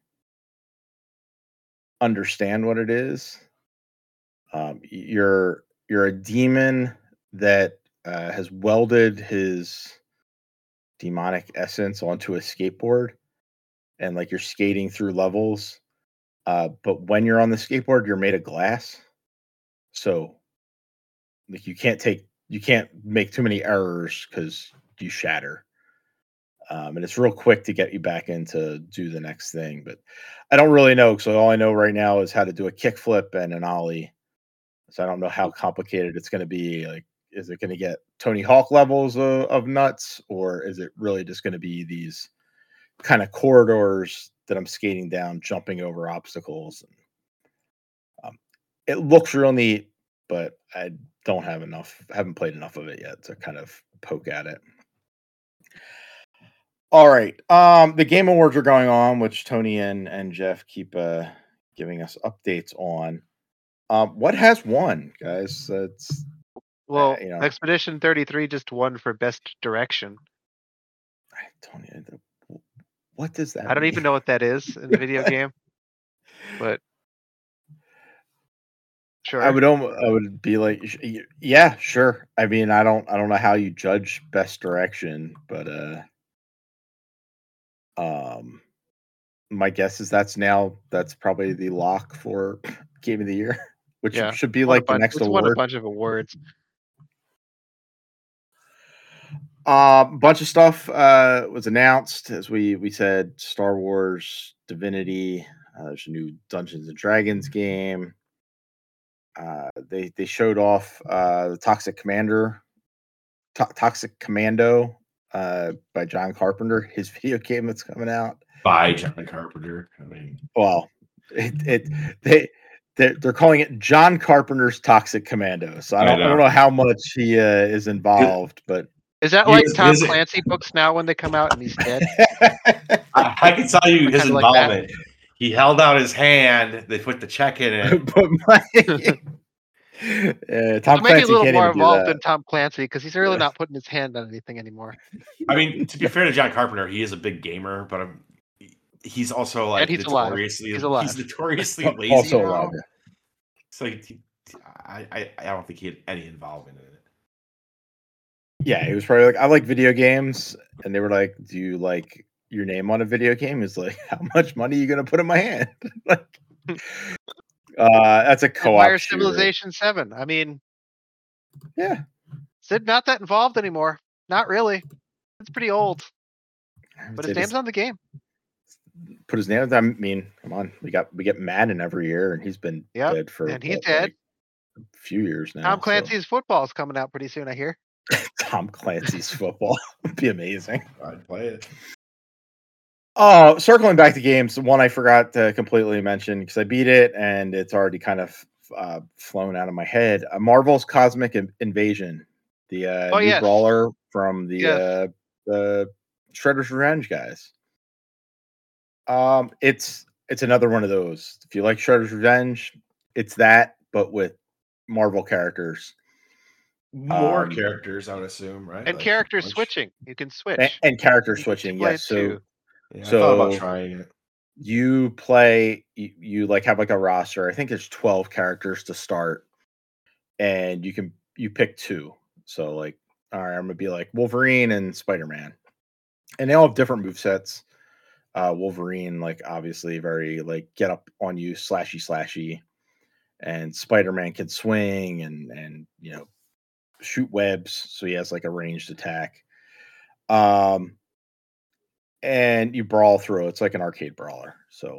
understand what it is. Um, y- you're you're a demon that uh, has welded his demonic essence onto a skateboard, and like you're skating through levels. Uh, but when you're on the skateboard, you're made of glass, so like you can't take you can't make too many errors because you shatter. Um, and it's real quick to get you back into do the next thing. But I don't really know. So all I know right now is how to do a kickflip and an ollie. So I don't know how complicated it's going to be. Like is it going to get Tony Hawk levels of, of nuts, or is it really just going to be these kind of corridors that I'm skating down, jumping over obstacles? And, um, it looks real neat, but I don't have enough, haven't played enough of it yet to kind of poke at it. All right. Um, the Game Awards are going on, which Tony and, and Jeff keep uh, giving us updates on. Um, what has won, guys? It's Well, uh, you know, Expedition thirty-three just won for best direction. I don't even. What does that? I don't mean? even know what that is in the video game, but sure. I would almost, I would be like, yeah, sure. I mean, I don't, I don't know how you judge best direction, but uh, um, my guess is that's now that's probably the lock for Game of the Year, which Yeah. should be Won a like the bunch- next it's won a award. bunch of awards. A uh, bunch of stuff uh, was announced, as we we said. Star Wars, Divinity. Uh, there's a new Dungeons and Dragons game. Uh, they they showed off uh, the Toxic Commander, to- Toxic Commando uh, by John Carpenter. His video game that's coming out by John Carpenter. I mean, well, it, it they. They're, they're calling it John Carpenter's Toxic Commando. So I don't, I, I don't know how much he uh, is involved, but is that like Tom Clancy books now when they come out and he's dead? I, I can tell you his Kinda involvement. like he held out his hand. They put the check in it. but my, uh, Tom so maybe Clancy a little can't more even do involved that. than Tom Clancy because he's really not putting his hand on anything anymore. I mean, to be fair to John Carpenter, he is a big gamer, but I'm, he's also like and he's notoriously alive. He's alive. he's notoriously lazy. Also now. alive. So he, I, I I don't think he had any involvement in it. Yeah, he was probably like, I like video games, and they were like, do you like your name on a video game? He's like, how much money are you gonna put in my hand? Like, uh, that's a co-op. Empire shooter. Civilization Seven. I mean, yeah, Sid not that involved anymore. Not really. It's pretty old, but his They name's just on the game. Put his name. I mean, come on, we got we get Madden every year, and he's been Yep, dead for and he's what, dead. like, a few years now. Tom so- Clancy's football is coming out pretty soon, I hear. Tom Clancy's football would be amazing. I'd play it. Oh, circling back to games, the one I forgot to completely mention because I beat it and it's already kind of uh, flown out of my head. Uh, Marvel's Cosmic In- Invasion, the uh, Oh, new yes. brawler from the Yes. uh, the Shredder's Revenge guys. Um, it's it's another one of those. If you like Shredder's Revenge, it's that, but with Marvel characters. More Um, characters, I would assume, right? And Like, character bunch- switching. You can switch. And, and character You can switching, play yes. it So too. Yeah, I thought about So- trying it. you play you, you like have like a roster. I think there's twelve characters to start, and you can you pick two. So like, all right, I'm gonna be like Wolverine and Spider-Man, and they all have different movesets. Uh, Wolverine, like obviously very like get up on you, slashy slashy, and Spider-Man can swing and and you know shoot webs, so he has like a ranged attack. Um, and you brawl through. It's like an arcade brawler. So,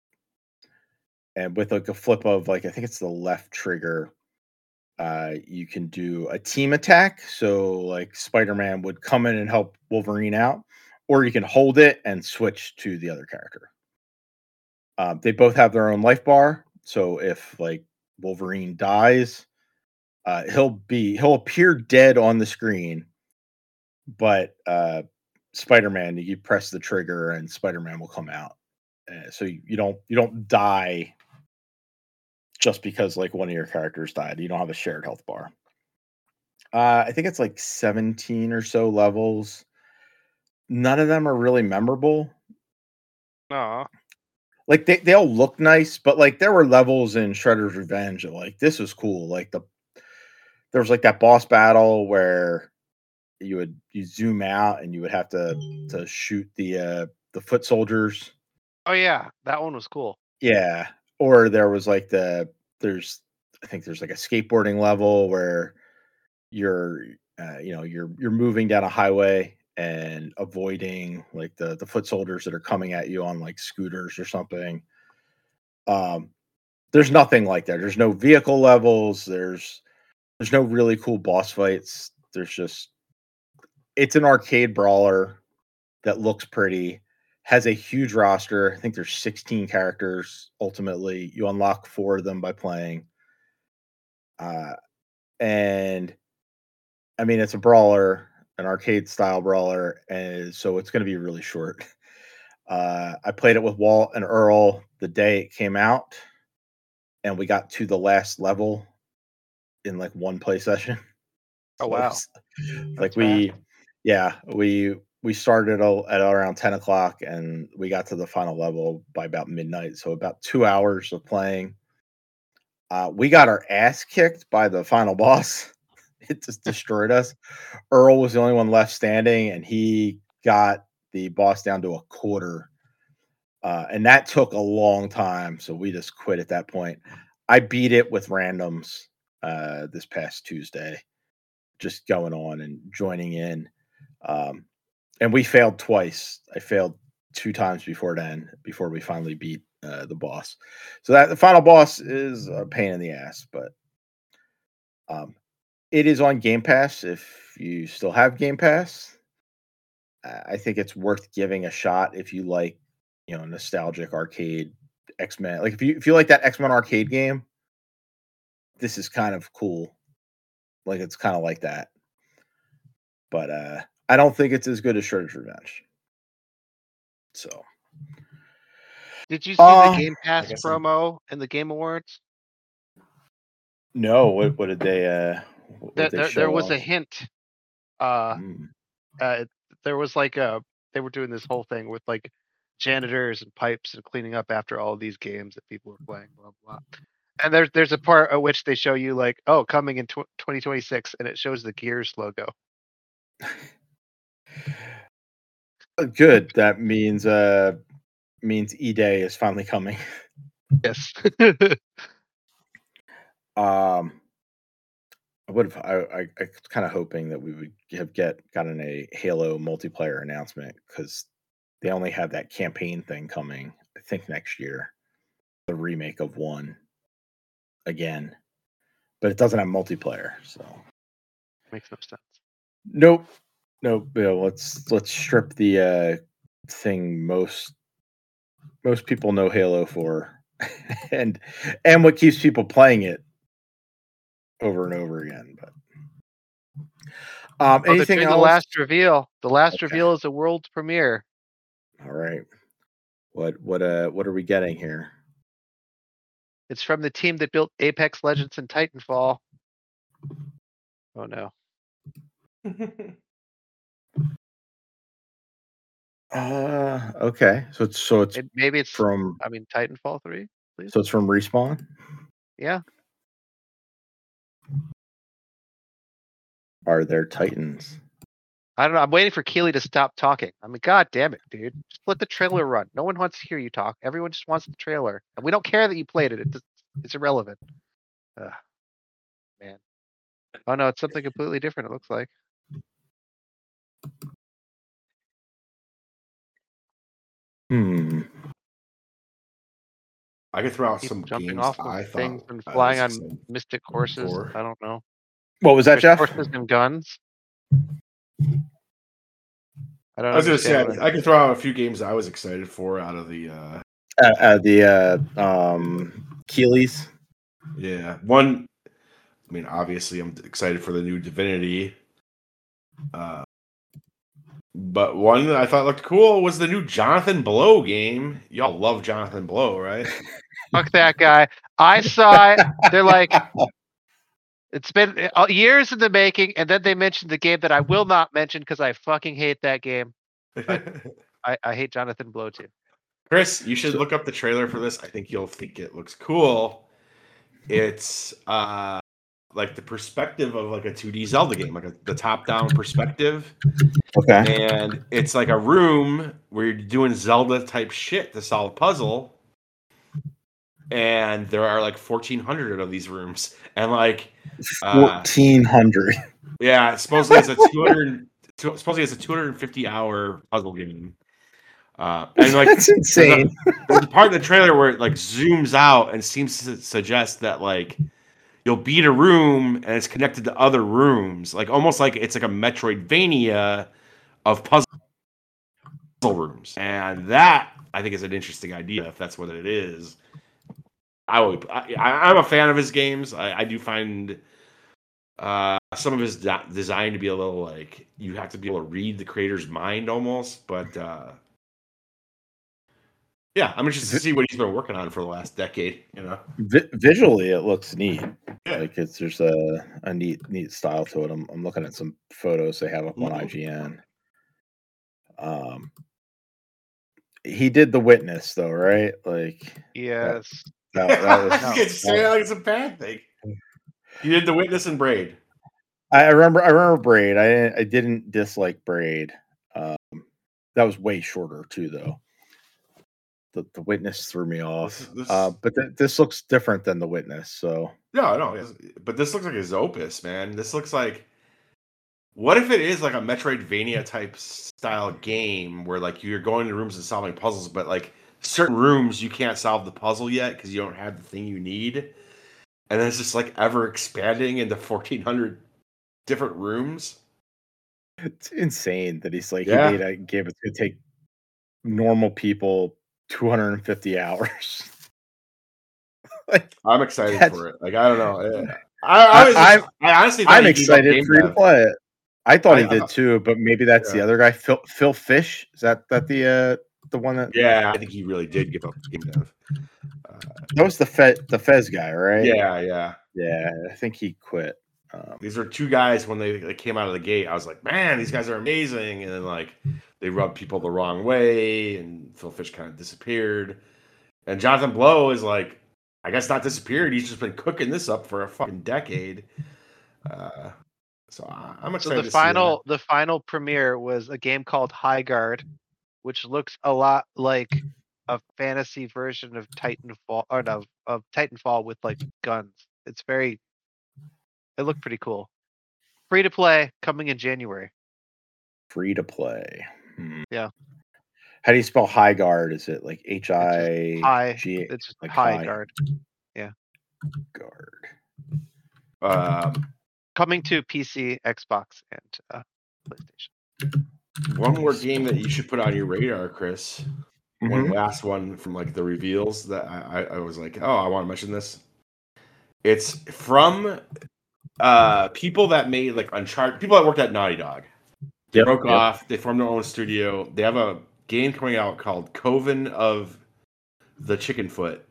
and with like a flip of like I think it's the left trigger, uh, you can do a team attack. So like Spider-Man would come in and help Wolverine out, or you can hold it and switch to the other character. Um, they both have their own life bar. So if like Wolverine dies, uh, he'll be he'll appear dead on the screen, but uh, Spider-Man, you press the trigger and Spider-Man will come out. Uh, so you, you don't you don't die just because like one of your characters died. You don't have a shared health bar. Uh, I think it's like seventeen or so levels. None of them are really memorable. Aw. Like they, they all look nice, but like there were levels in Shredder's Revenge that like this was cool. Like the there was like that boss battle where you would you zoom out and you would have to to shoot the uh the foot soldiers. Oh yeah, that one was cool. Yeah. Or there was like the there's I think there's like a skateboarding level where you're uh, you know you're you're moving down a highway and avoiding like the the foot soldiers that are coming at you on like scooters or something. Um there's nothing like that. There's no vehicle levels. There's there's no really cool boss fights. There's just it's an arcade brawler that looks pretty, has a huge roster. I think there's sixteen characters ultimately. You unlock four of them by playing. Uh, and I mean, it's a brawler, an arcade style brawler, and so it's going to be really short. Uh, I played it with Walt and Earl the day it came out, and we got to the last level in like one play session. Oh So it wow! was- like That's we, fast. yeah, we we started al- at around ten o'clock, and we got to the final level by about midnight. So about two hours of playing. Uh, we got our ass kicked by the final boss. It just destroyed us. Earl was the only one left standing, and he got the boss down to a quarter. Uh, and that took a long time, so we just quit at that point. I beat it with randoms uh, this past Tuesday, just going on and joining in. Um, and we failed twice. I failed two times before then, before we finally beat uh, the boss. So that the final boss is a pain in the ass, but um, it is on Game Pass. If you still have Game Pass, uh, I think it's worth giving a shot if you like, you know, nostalgic arcade X-Men. Like if you if you like that X-Men arcade game, this is kind of cool. Like it's kind of like that. But uh I don't think it's as good as Shredder's Revenge. So Did you see Uh, the Game Pass guess I'm- promo and the Game Awards? no, what what did they uh what There, did they there, show there was a off? hint. Uh, Mm. uh, there was like a they were doing this whole thing with like janitors and pipes and cleaning up after all of these games that people were playing, blah blah. And there's there's a part at which they show you like, oh, coming in tw- twenty twenty-six, and it shows the Gears logo. Good. That means uh means E-Day is finally coming. Yes. Um I would have I I, I was kind of hoping that we would have get gotten a Halo multiplayer announcement because they only have that campaign thing coming, I think next year. The remake of one again. But it doesn't have multiplayer, so Makes no sense. nope. Nope. Yeah, let's let's strip the uh thing most most people know Halo for and and what keeps people playing it over and over again. But um Oh, they're anything doing else? the last reveal. The last Okay. reveal is a world premiere. All right. What what uh what are we getting here? It's from the team that built Apex Legends and Titanfall. Oh no. Uh okay. So it's so it's It, maybe it's from I mean Titanfall three, please. so it's from Respawn? Yeah. Are there Titans? I don't know. I'm waiting for Keeley to stop talking. I mean, god damn it, dude. Just let the trailer run. No one wants to hear you talk. Everyone just wants the trailer. And we don't care that you played it. It just, it's irrelevant. Ugh. Man. Oh no, it's something completely different, it looks like. Hmm. I could throw out People some jumping games off of I things thought and I flying was on excited mystic horses. for. I don't know. What was that, There's Jeff? horses and guns. I don't I was gonna say understand. I, I could throw out a few games I was excited for out of the uh Uh, uh, the uh, um, Keeley's. yeah one. I mean, obviously, I'm excited for the new Divinity. Uh, but one that I thought looked cool was the new Jonathan Blow game. Y'all love Jonathan Blow, right? Fuck that guy. I saw it. They're like, it's been uh, years in the making, and then they mentioned the game that I will not mention because I fucking hate that game. I, I hate Jonathan Blow too. Chris, you should So- look up the trailer for this. I think you'll think it looks cool. It's uh like the perspective of like a two D Zelda game, like a, the top-down perspective. Okay. And it's like a room where you're doing Zelda type shit to solve a puzzle. And there are like fourteen hundred of these rooms. And like uh, fourteen hundred. yeah, supposedly it's a two hundred supposedly it's a two hundred fifty hour puzzle game. Uh, and like That's insane. There's a, there's a part of the trailer where it like zooms out and seems to suggest that like you'll beat a room and it's connected to other rooms, like almost like it's like a Metroidvania of puzzle rooms. And that I think is an interesting idea if that's what it is. I would. I, I'm a fan of his games. I, I do find uh, some of his de- design to be a little like you have to be able to read the creator's mind almost. But uh, yeah, I'm interested to see what he's been working on for the last decade. You know, Vi- visually it looks neat. Yeah. Like it's there's a, a neat neat style to it. I'm I'm looking at some photos they have up on Mhm. I G N. Um, he did The Witness though, right? Like Yes. that, that was. You can't say it like it's a bad thing. You did The Witness and Braid. I remember I remember Braid. I I didn't dislike Braid. Um, that was way shorter too, though. The The Witness threw me off. This- this- Uh, but th- this looks different than The Witness. So No, no, it's- but this looks like his opus, man. This looks like. What if it is like a Metroidvania type style game where like you're going to rooms and solving puzzles, but like certain rooms you can't solve the puzzle yet because you don't have the thing you need, and then it's just like ever expanding into fourteen hundred different rooms. it's insane that he's like Yeah. he made a game. It's gonna take normal people two hundred fifty hours. like I'm excited That's- for it. Like I don't know. I, I, was I'm- just- I honestly, thought I'm he gave up excited game for you to dev. play it. I thought I- he I did thought- too, but maybe that's the Yeah. other guy, Phil Phil Fish. Is that that the uh the one that Yeah, I think he really did give up game dev. Uh, that was the Fe, the Fez guy, right? yeah, yeah. Yeah, I think he quit. Um, These are two guys when they, they came out of the gate. I was like, man, these guys are amazing. And then like they rubbed people the wrong way, and Phil Fish kind of disappeared. And Jonathan Blow is like, I guess not disappeared. He's just been cooking this up for a fucking decade. Uh, so I- I'm So excited. the to see final the final premiere was a game called High Guard, which looks a lot like a fantasy version of Titanfall or no, of Titanfall with like guns. It's very it looked pretty cool. Free to play, coming in January. free to play. Hmm. Yeah. How do you spell High Guard? Is it like H I High. G It's just like High high. Guard. Guard? that. Um, Coming to P C, Xbox, and uh, PlayStation. one more game that you should put on your radar, Chris. One Mhm. last one from like the reveals that I, I, I was like, oh, I want to mention this. It's from uh people that made like Uncharted, people that worked at Naughty Dog. They Yep, broke yep. off. They formed their own studio. They have a game coming out called Coven of the Chicken Foot,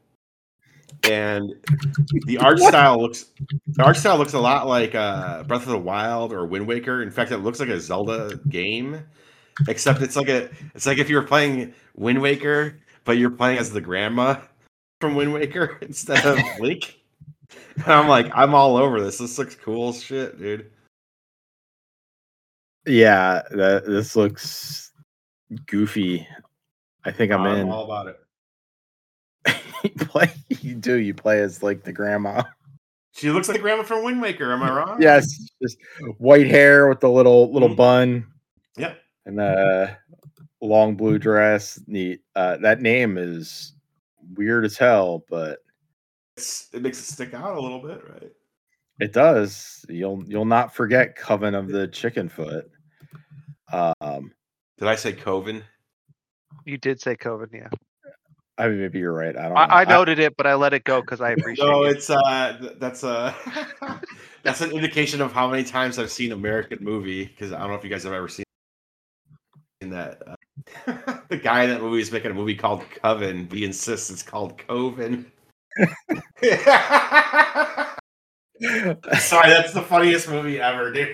and the art style looks the art style looks a lot like uh, Breath of the Wild or Wind Waker. In fact, it looks like a Zelda game, except it's like a it's like if you were playing Wind Waker, but you're playing as the grandma from Wind Waker instead of Link. And I'm like, I'm all over this. This looks cool as shit, dude. Yeah, that this looks goofy. I think I'm, I'm in. all about it. you play, you do. You play as like the grandma. She looks like grandma from Wind Waker. Am I wrong? Yes, just white hair with the little little Mhm. bun Yep. and a long blue dress. Neat. Uh, that name is weird as hell, but It's, it makes it stick out a little bit, right? it does. You'll you'll not forget Coven of the Chicken Foot. Um, Did I say Coven? You did say COVID, yeah. I mean, maybe you're right. I don't. know. I, I noted it, but I let it go because I appreciate No, it. it's uh, th- that's uh, that's an indication of how many times I've seen American movie. Because I don't know if you guys have ever seen that. Uh, the guy in that movie is making a movie called Coven. He insists it's called Coven. Sorry, that's the funniest movie ever, dude.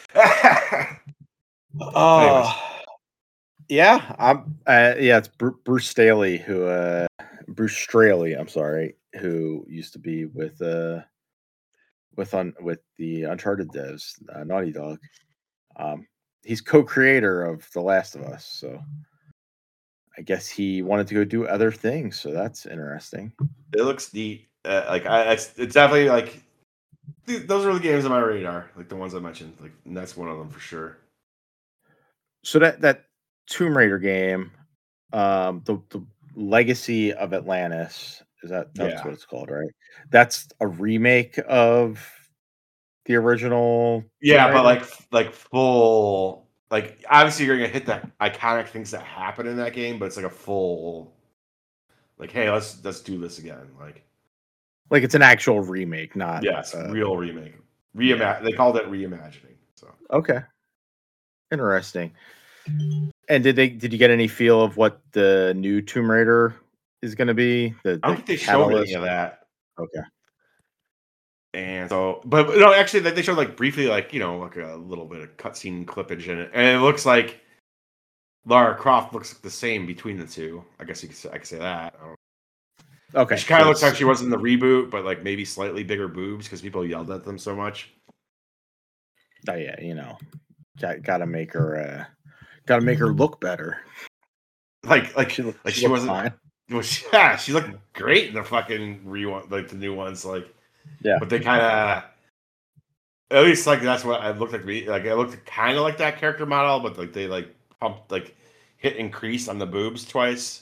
Oh, yeah. I'm. Uh, yeah, it's Bru- Bruce Staley who. Uh, Bruce Straley. I'm sorry, who used to be with uh, with on with the Uncharted devs, uh, Naughty Dog. Um, he's co-creator of The Last of Us, so I guess he wanted to go do other things. So that's interesting. It looks neat. Uh, like I, it's, it's definitely like th- those are the games on my radar, like the ones I mentioned. Like and that's one of them for sure. So that that Tomb Raider game, um, the the Legacy of Atlantis, Is that that's Yeah. what it's called, right? That's a remake of the original. Tomb Yeah, but Raider? like like full like obviously you're gonna hit the iconic things that happen in that game, but it's like a full like, hey, let's let's do this again. Like Like it's an actual remake, not yes, uh, real remake. Reima- yeah. they called it reimagining. So Okay. Interesting. And did they did you get any feel of what the new Tomb Raider is gonna be? The I don't the think they showed any catalyst? of that. Okay. And so, but no, actually, they they showed like briefly, like you know, like a little bit of cutscene clippage in it, and it looks like Lara Croft looks the same between the two. I guess you could say, I could say that. I don't know. Okay. She kind of so looks like it's- she was in the reboot, but like maybe slightly bigger boobs because people yelled at them so much. oh yeah, you know. Got gotta make her uh gotta make her look better. Like, like, She look- like she she looks wasn't. fine. Well, she, yeah, she looked great in the fucking re like the new ones. Like, Yeah. but they kind of. At least like that's what it looked like to me. Like it looked kind of like that character model, but like they like pumped like hit increase on the boobs twice.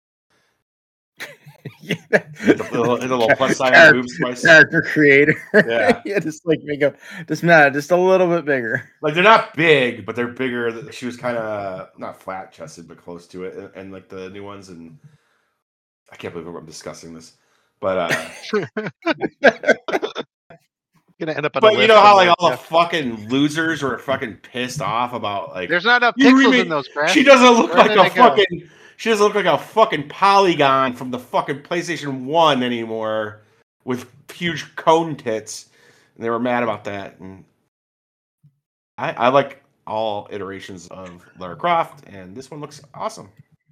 Yeah. Hit the little, hit the little plus sign on the Character- boobs twice. Character creator. Yeah. yeah, just like make them just not just a little bit bigger. Like they're not big, but they're bigger. She was kind of not flat chested, but close to it, and, and like the new ones. And I can't believe I'm discussing this, but uh Gonna end up on a but you list know how like somewhere, all the Jeff. fucking losers were fucking pissed off about like There's not enough you pixels remake- in those, Brad. She doesn't look Where like did a they go? fucking. She doesn't look like a fucking polygon from the fucking PlayStation One anymore, with huge cone tits, and they were mad about that. And I, I like all iterations of Lara Croft, and this one looks awesome.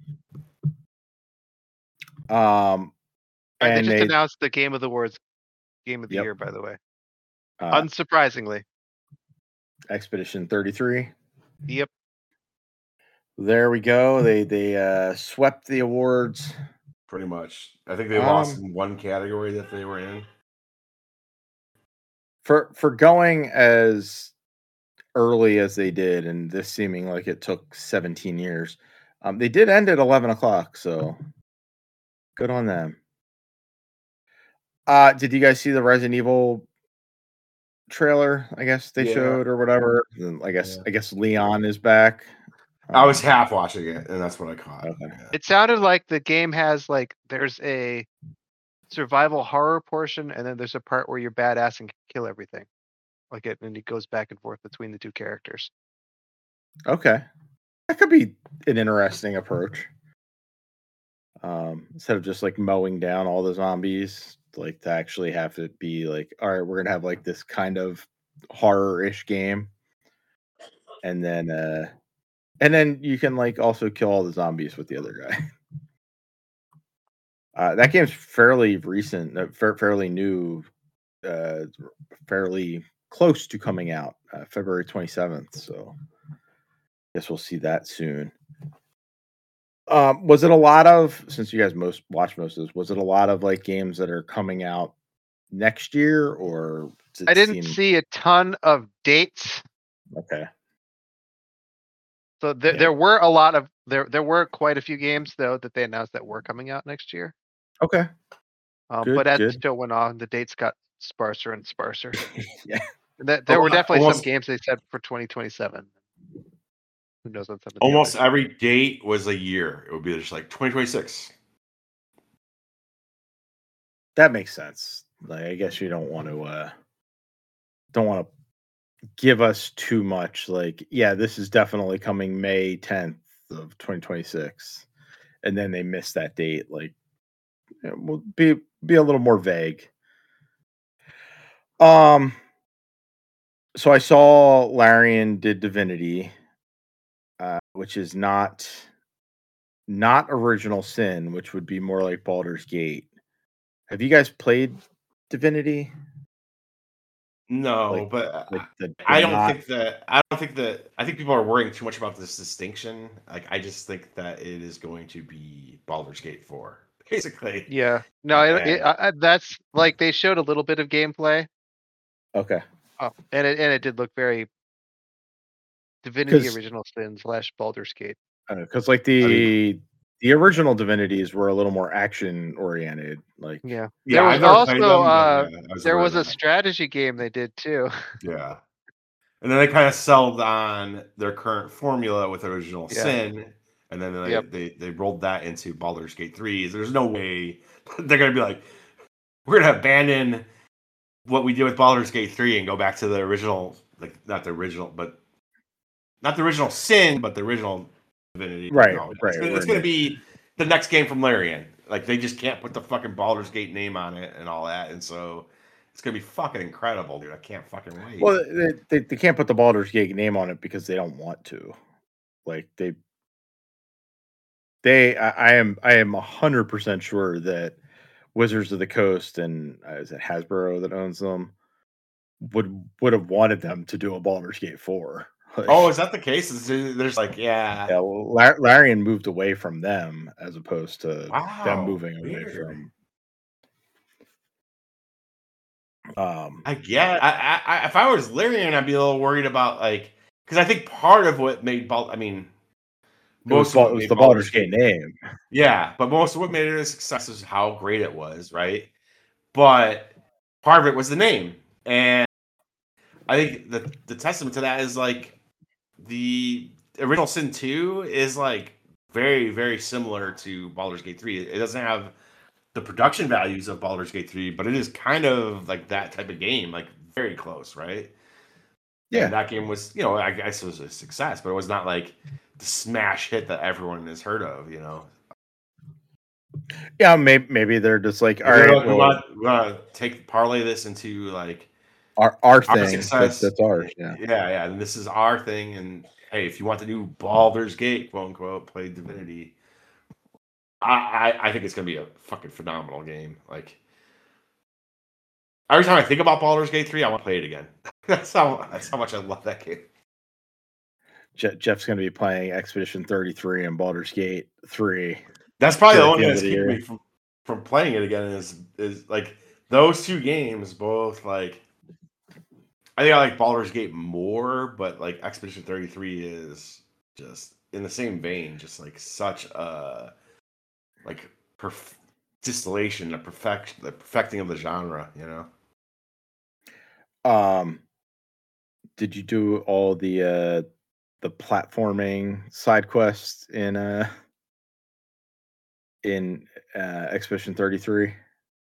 Um All right, they and just they announced the Game of the Awards Game of the Yep. Year, by the way. uh, Unsurprisingly. Expedition thirty-three. Yep. There we go. They they uh swept the awards. Pretty much, I think they lost Um, in one category that they were in. For for going as early as they did, and this seeming like it took seventeen years. Um, they did end at eleven o'clock, so good on them. Uh, did you guys see the Resident Evil trailer? I guess they Yeah. showed or whatever. And I guess Yeah. I guess Leon is back. I was Um, half watching it, and that's what I caught. Okay. Yeah. It sounded like the game has like there's a survival horror portion, and then there's a part where you're badass and kill everything. Like it, and it goes back and forth between the two characters. Okay, that could be an interesting approach. Um, instead of just like mowing down all the zombies, like to actually have it be like, all right, we're gonna have like this kind of horror-ish game, and then uh, and then you can like also kill all the zombies with the other guy. Uh, that game's fairly recent, uh, fa- fairly new, uh, fairly close to coming out, uh, February twenty-seventh. So, guess we'll see that soon. Um, was it a lot of, since you guys most watch most of this, was it a lot of like games that are coming out next year, or does it I didn't seem- see a ton of dates. Okay, So there, Yeah. there were a lot of there there were quite a few games though that they announced that were coming out next year. okay, Um, Good, but as good. the show went on, the dates got sparser and sparser. yeah. And that there Oh, were I- definitely almost- some games they said for twenty twenty-seven. Who knows on some of the Almost others. every date was a year. It would be just like twenty twenty-six. That makes sense. Like, I guess you don't want to, uh, don't want to give us too much. Like, yeah, this is definitely coming May tenth of twenty twenty-six, and then they miss that date. Like, it will be be a little more vague. Um. So I saw Larian did Divinity, uh, which is not not Original Sin, which would be more like Baldur's Gate. Have you guys played Divinity? No, Like- but Like the, I the don't not- think that. I don't think that. I think people are worrying too much about this distinction. Like, I just think that it is going to be Baldur's Gate four, basically. Yeah, no, it, Okay. it, I, I- that's like they showed a little bit of gameplay, Okay. uh, and it and it did look very Divinity 'Cause- Original Sin slash Baldur's Gate. Because like the the original Divinities were a little more action oriented. Like Yeah. Yeah, There was I've never played also them, but, uh, yeah, I was there aware was of a that. strategy game they did too. Yeah. And then they kind of settled on their current formula with Original Yeah. Sin, and then they, Yep. they they rolled that into Baldur's Gate three. There's no way they're gonna be like, we're gonna abandon what we did with Baldur's Gate three and go back to the original, like not the original, but not the original Sin, but the original Divinity. Right, No, right, It's gonna, we're it's gonna in be the next game from Larian. Like they just can't put the fucking Baldur's Gate name on it and all that, and so it's gonna be fucking incredible, dude. I can't fucking wait. Well, they, they, they can't put the Baldur's Gate name on it because they don't want to. Like they, they, I, I am, I am a hundred percent sure that Wizards of the Coast and uh, is it Hasbro that owns them would would have wanted them to do a Baldur's Gate four. Like, Oh, is that the case? Is there- There's like, yeah. yeah, well, La- Larian moved away from them as opposed to them Wow. moving away Weird. from. Um, I get. I, I, if I was Larian, I'd be a little worried about like, because I think part of what made Bald, I mean, it was, most Bal- of it what was made the Baldur's Gate name. Yeah, but most of what made it a success is how great it was, right? But part of it was the name, and I think the the testament to that is like the original Sin two is like very very similar to Baldur's Gate three. It doesn't have the production values of Baldur's Gate three, but it is kind of like that type of game, like very close, right? Yeah, And that game was, you know, I guess it was a success, but it was not like the smash hit that everyone has heard of, you know. yeah. Maybe maybe they're just like, all They're right, like, we well, want we want to take parlay this into like our our our thing. That's, success. that's ours. Yeah. yeah, yeah. And this is our thing. And hey, if you want the new Baldur's Gate, quote unquote, play Divinity. I, I, I think it's gonna be a fucking phenomenal game. Like every time I think about Baldur's Gate three, I want to play it again. that's how that's how much I love that game. Je- Jeff's going to be playing Expedition thirty-three and Baldur's Gate three. That's probably the At only the thing end that's of the keeping year. me from, from playing it again is is like those two games both like I think I like Baldur's Gate more, but like Expedition thirty-three is just in the same vein, just like such a like perf- distillation, the perfection, the perfecting of the genre, you know. Um, did you do all the uh the platforming side quests in uh in uh Expedition thirty-three?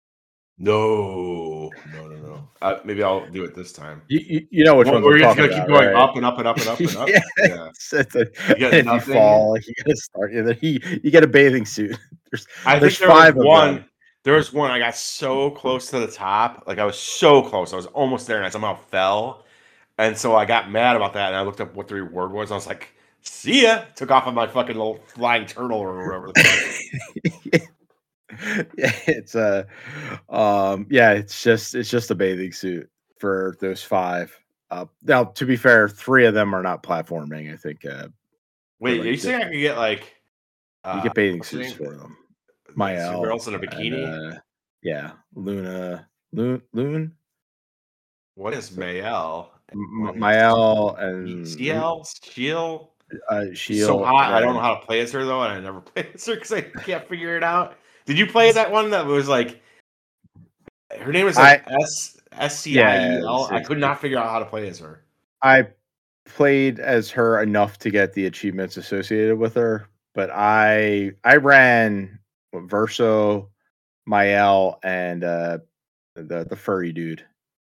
No, no, no, no. Uh, maybe I'll do it this time. You, you, you know which Well, ones we're I'm just talking gonna keep about, going right? up and up and up and up and up. Yeah, Yeah. it's, it's a, You get and if you nothing. fall, you gotta start. And then he, you get a bathing suit. There's, I there's think there five was of one. them. There was one. I got so close to the top, like I was so close. I was almost there, and I somehow fell. And so I got mad about that, and I looked up what the reward was. And I was like, "See ya!" Took off on my fucking little flying turtle or whatever. The fuck. Yeah, it's a, um, yeah, it's just it's just a bathing suit for those five. Uh, now, to be fair, three of them are not platforming. I think uh, Wait, like are you the- saying I could get like you uh, get bathing what's her suits name? for them. Like, Mael Supergirls in a and, bikini? uh, yeah, Luna, Loon, Loon, What is Mael? M- What is Mael, and C L? Shield? uh, She's Shield. so hot. I don't know and- how to play as her though, and I never played as her because I can't figure it out. Did you play as that one that was like her name was like I- S S C I E Yeah, L? it's- I could not figure out how to play as her. I played as her enough to get the achievements associated with her, but I I ran Verso, Mael, and uh, the the furry dude.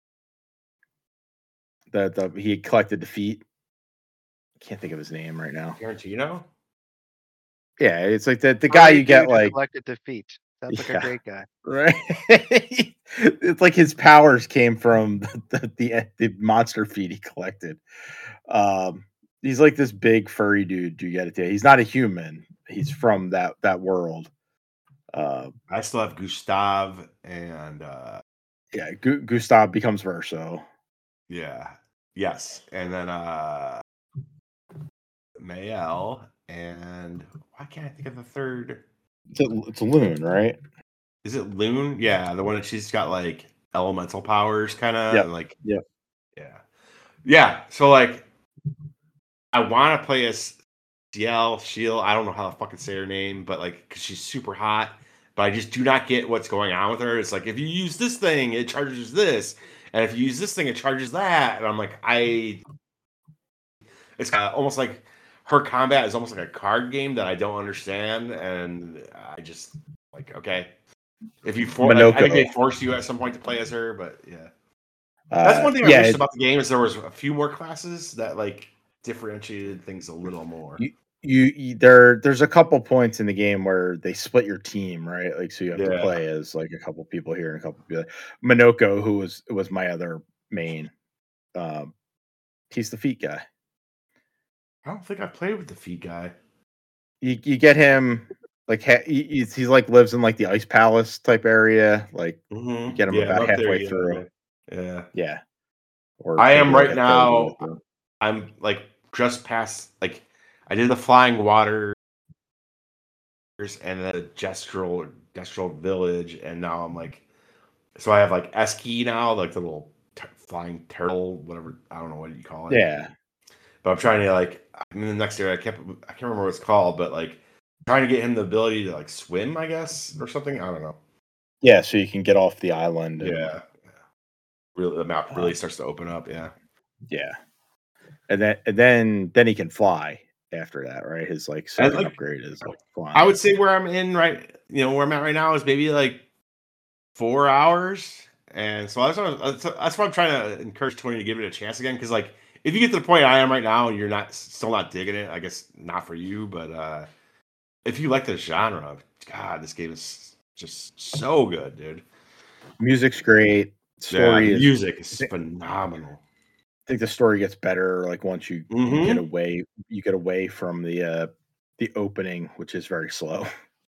The the he collected defeat. Can't think of his name right now. Tarantino? Yeah, it's like the the guy Furry you get dude who like collected defeat. Sounds like Yeah. a great guy. right. It's like his powers came from the the, the the monster feet he collected. Um, he's like this big furry dude. You get it? There. He's not a human. He's from that that world. Uh, I still have Gustav and uh yeah, Gu- Gustav becomes Verso. yeah. Yes. And then uh Mael and why can't I think of the third? It's a, it's a loon, right? Is it Loon? Yeah, the one that she's got like elemental powers kind of Yep, like yep. yeah. Yeah. So like I want to play as Ciel, Shield, I don't know how to fucking say her name, but like, because she's super hot, but I just do not get what's going on with her. It's like, if you use this thing, it charges this, and if you use this thing, it charges that, and I'm like, I, it's kind of almost like her combat is almost like a card game that I don't understand, and I just like, okay, if you for, like, I think they forced you at some point to play as her, but yeah, uh, that's one thing I yeah, wish about the game is there was a few more classes that like differentiated things a little more. You, you, you there there's a couple points in the game where they split your team, right? Like, so you have yeah. to play as like a couple people here and a couple people. Minoko, who was was my other main, um, he's the feet guy. I don't think I played with the feet guy. You you get him like ha- he, he's, he's like lives in like the Ice Palace type area. Like mm-hmm. you get him yeah, about halfway there, through. Yeah, yeah. yeah. Or I am right now. I'm like just past like I did the Flying Waters and the Gestural Gestural Village, and now I'm like, so I have like Eski now, like the little t- flying turtle, whatever, I don't know what you call it. Yeah. But I'm trying to like, I mean, the next year I can't, I can't remember what it's called, but like trying to get him the ability to like swim, I guess, or something. I don't know. Yeah, so you can get off the island. And, yeah. Really, the map really uh, starts to open up. Yeah. Yeah. And then, and then, then he can fly after that, right? His like second like, upgrade is like flying. I would say where I'm in right, you know, where I'm at right now is maybe like four hours, and so that's what, that's what I'm trying to encourage Tony to give it a chance again. Because like, if you get to the point I am right now and you're not still not digging it, I guess not for you. But uh if you like the genre, God, this game is just so good, dude. Music's great. Story yeah, is music is phenomenal. I think the story gets better like once you, mm-hmm. you get away you get away from the uh the opening, which is very slow.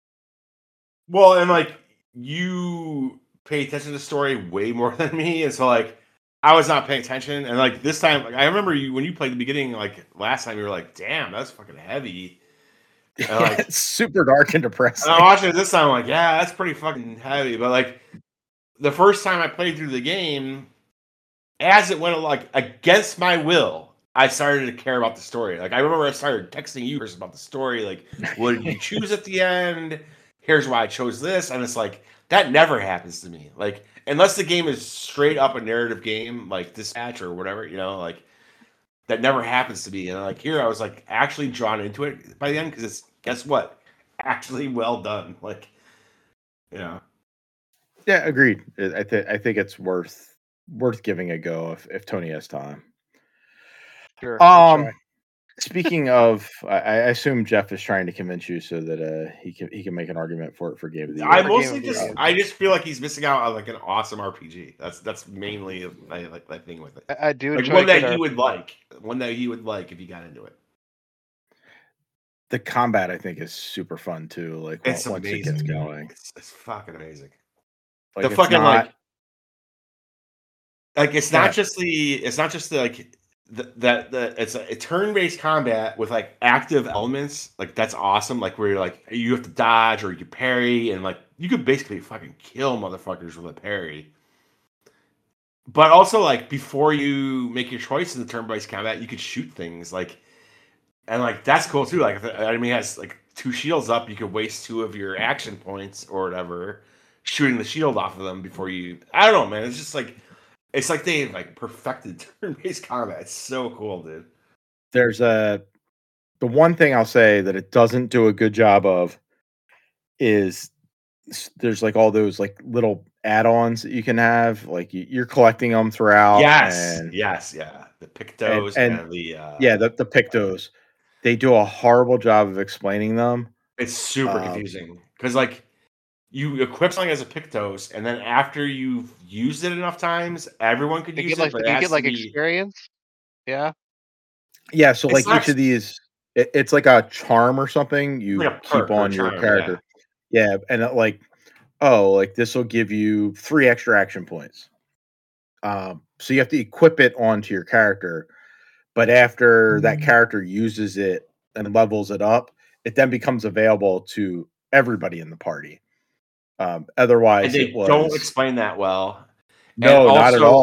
Well, and like you pay attention to the story way more than me, and so like I was not paying attention, and like this time, like I remember you when you played the beginning, like last time, you were like, "Damn, that's fucking heavy." And, like, it's super dark and depressing. And I'm watching it this time, I'm like, "Yeah, that's pretty fucking heavy." But like the first time I played through the game, as it went like against my will, I started to care about the story. Like I remember I started texting you about the story, like, "What did you choose at the end? Here's why I chose this," and it's like that never happens to me. Like. Unless the game is straight up a narrative game, like Dispatch or whatever, you know, like that never happens to me. And like here, I was like actually drawn into it by the end because it's guess what, actually well done. Like, you know. Yeah, agreed. I think I think it's worth worth giving a go if if Tony has time. Sure. Um, speaking of, I, I assume Jeff is trying to convince you so that uh he can he can make an argument for it for Game of the Year. I mostly just I just feel like he's missing out on like an awesome R P G. That's that's mainly my like my thing with it. I, I do like one that he would like, one that he would like if he got into it. The combat I think is super fun too. Like it's once amazing. it gets going, it's, it's fucking amazing. Like, the fucking not... like, like it's not yeah. just the it's not just the like. That the it's a, a turn-based combat with like active elements, like that's awesome. Like where you're like you have to dodge or you parry, and like you could basically fucking kill motherfuckers with a parry. But also like before you make your choice in the turn-based combat, you could shoot things like, and like that's cool too. Like if the enemy has like two shields up, you could waste two of your action points or whatever shooting the shield off of them before you. I don't know, man. It's just like. It's like they like perfected turn-based combat. It's so cool, dude. There's a the one thing I'll say that it doesn't do a good job of is there's like all those like little add-ons that you can have. Like you're collecting them throughout. Yes, and, yes, yeah. The Pictos and, and, and the uh, yeah, the the Pictos. They do a horrible job of explaining them. It's super um, confusing because like. You equip something as a Pictos, and then after you've used it enough times, everyone could you use get, it. Like, but you it get like be... experience, yeah, yeah. So it's like each of these, it, it's like a charm or something you like keep on your charm, character. Yeah, yeah and it, like, oh, like this will give you three extra action points. Um, so you have to equip it onto your character, but after mm-hmm. that character uses it and levels it up, it then becomes available to everybody in the party. Um, otherwise, and they it was, don't explain that well. No, also, not at all.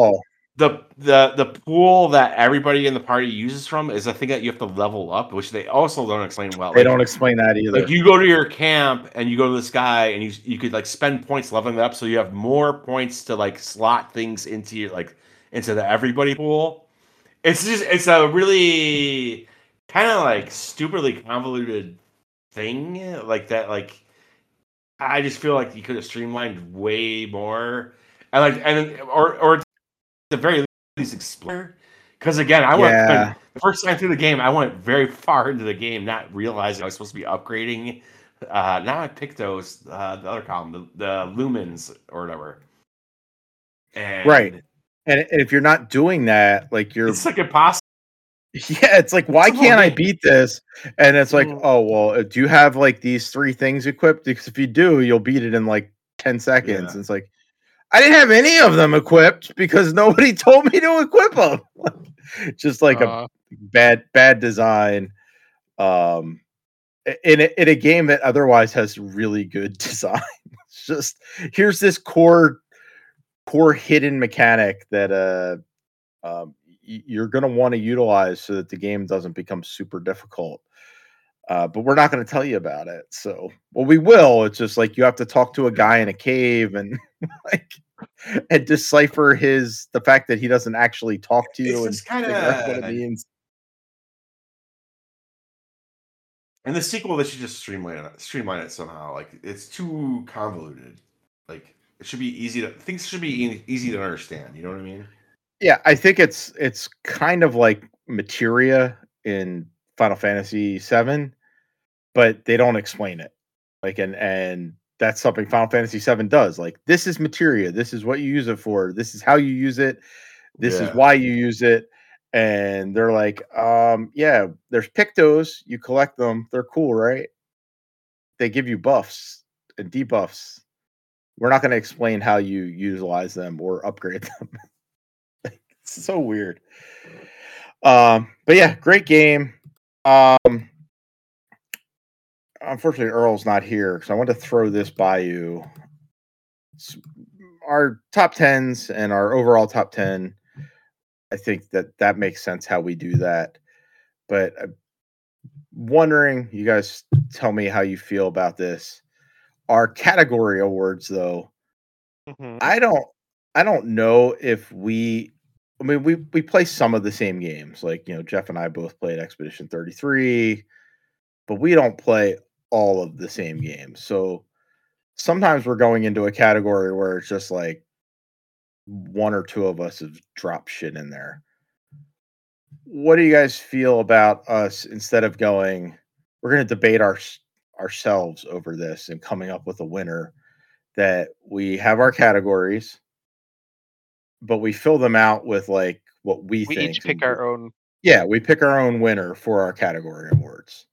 the the the pool that everybody in the party uses from is a thing that you have to level up, which they also don't explain well. They Like, don't explain that either. like you go to your camp and you go to this guy and you you could like spend points leveling it up, so you have more points to like slot things into your like into the everybody pool. It's just it's a really kind of like stupidly convoluted thing like that. Like I just feel like you could have streamlined way more, and like and or or at the very least explore. Because again, I went Yeah. the first time through the game, I went very far into the game, not realizing I was supposed to be upgrading. Uh, now I picked those uh, the other column, the, the lumens or whatever. And Right. And and if you're not doing that, like you're it's like impossible. yeah, it's like why It's a little can't I game. beat this? And it's like, Mm. oh well, uh, do you have like these three things equipped? Because if you do, you'll beat it in like ten seconds. Yeah. And it's like, I didn't have any of them equipped because nobody told me to equip them. Just like Uh, a bad bad design. Um, i- in a, in a game that otherwise has really good design. It's just here's this core core hidden mechanic that uh um, y- you're going to want to utilize so that the game doesn't become super difficult. Uh, but we're not going to tell you about it. So, well, we will. It's just like you have to talk to a guy in a cave and like and decipher his the fact that he doesn't actually talk to you It's and just kind figure out what it of means. and the sequel they should just streamline it, streamline it somehow. Like it's too convoluted. Like it should be easy to things should be e- easy to understand. You know what I mean? Yeah, I think it's it's kind of like materia in Final Fantasy seven, but they don't explain it. Like and and that's something Final Fantasy seven does. Like this is materia, this is what you use it for, this is how you use it, this is Yeah. why you use it. And they're like, um, yeah, there's pictos, you collect them, they're cool, right? They give you buffs and debuffs. We're not going to explain how you utilize them or upgrade them. It's so weird. Um, but yeah, great game. Um, unfortunately, Earl's not here because I want to throw this by you. S- Our top tens and our overall top ten. I think that that makes sense how we do that. But I'm wondering, you guys tell me how you feel about this. Our category awards, though, mhm. I don't, I don't know if we. I mean, we we play some of the same games. Like you know, Jeff and I both played Expedition thirty-three, but we don't play all of the same games. So sometimes we're going into a category where it's just like one or two of us have dropped shit in there. What do you guys feel about us instead of going, we're going to debate our ourselves over this and coming up with a winner, that we have our categories, but we fill them out with like what we, We think. each pick our own. Yeah, we pick our own winner for our category awards.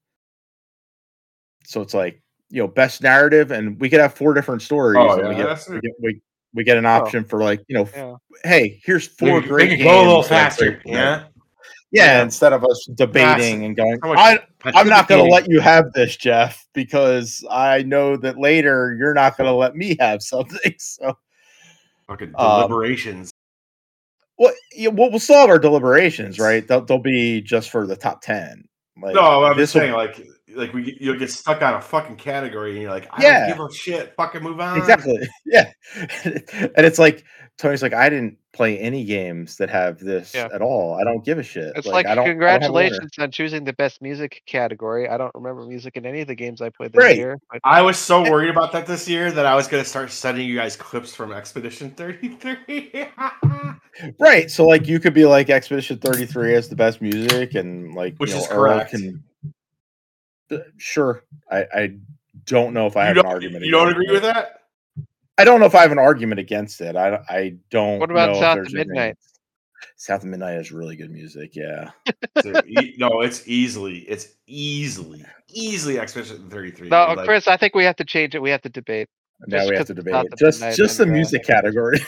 So it's like, you know, best narrative, and we could have four different stories, Oh, and we yeah, get, that's we it. get we we get an Oh, option for like, you know, f- yeah. hey, here's They four could- great they games. could go a little that are great faster. tonight. Yeah. Yeah, Yeah. instead of us debating Faster. and going, So much I, I'm not going to pontificating. let you have this, Jeff, because I know that later you're not going to let me have something. So, Fucking um, deliberations. well, yeah, we'll, we'll still have our deliberations, right? They'll, they'll be just for the top ten. Like, No, I'm this just will, saying, like, like we get- you'll get stuck on a fucking category, and you're like, I Yeah. don't give a shit. Fucking move on. exactly. Yeah. And it's like, Tony's like, I didn't play any games that have this Yeah. at all. I don't give a shit. It's Like, like, I don't, I don't have a winner. congratulations on choosing the best music category. I don't remember music in any of the games I played this Right. year. But I was so worried about that this year that I was gonna start sending you guys clips from Expedition thirty-three. Right. So like you could be like Expedition thirty-three has the best music, and like Which you know, is Earl correct. can Uh, sure. I, I don't know if I You have an don't, argument. you don't against agree it. with that? I don't know if I have an argument against it. I, I don't What about know South if of there's anything- Midnight? South of Midnight has really good music. Yeah. So, e- no, it's easily, it's easily, easily Expedition thirty-three. No, dude. Like, Chris, I think we have to change it. We have to debate. Now Just we 'cause have to it's debate South it. of Just Midnight just the and, uh, music category.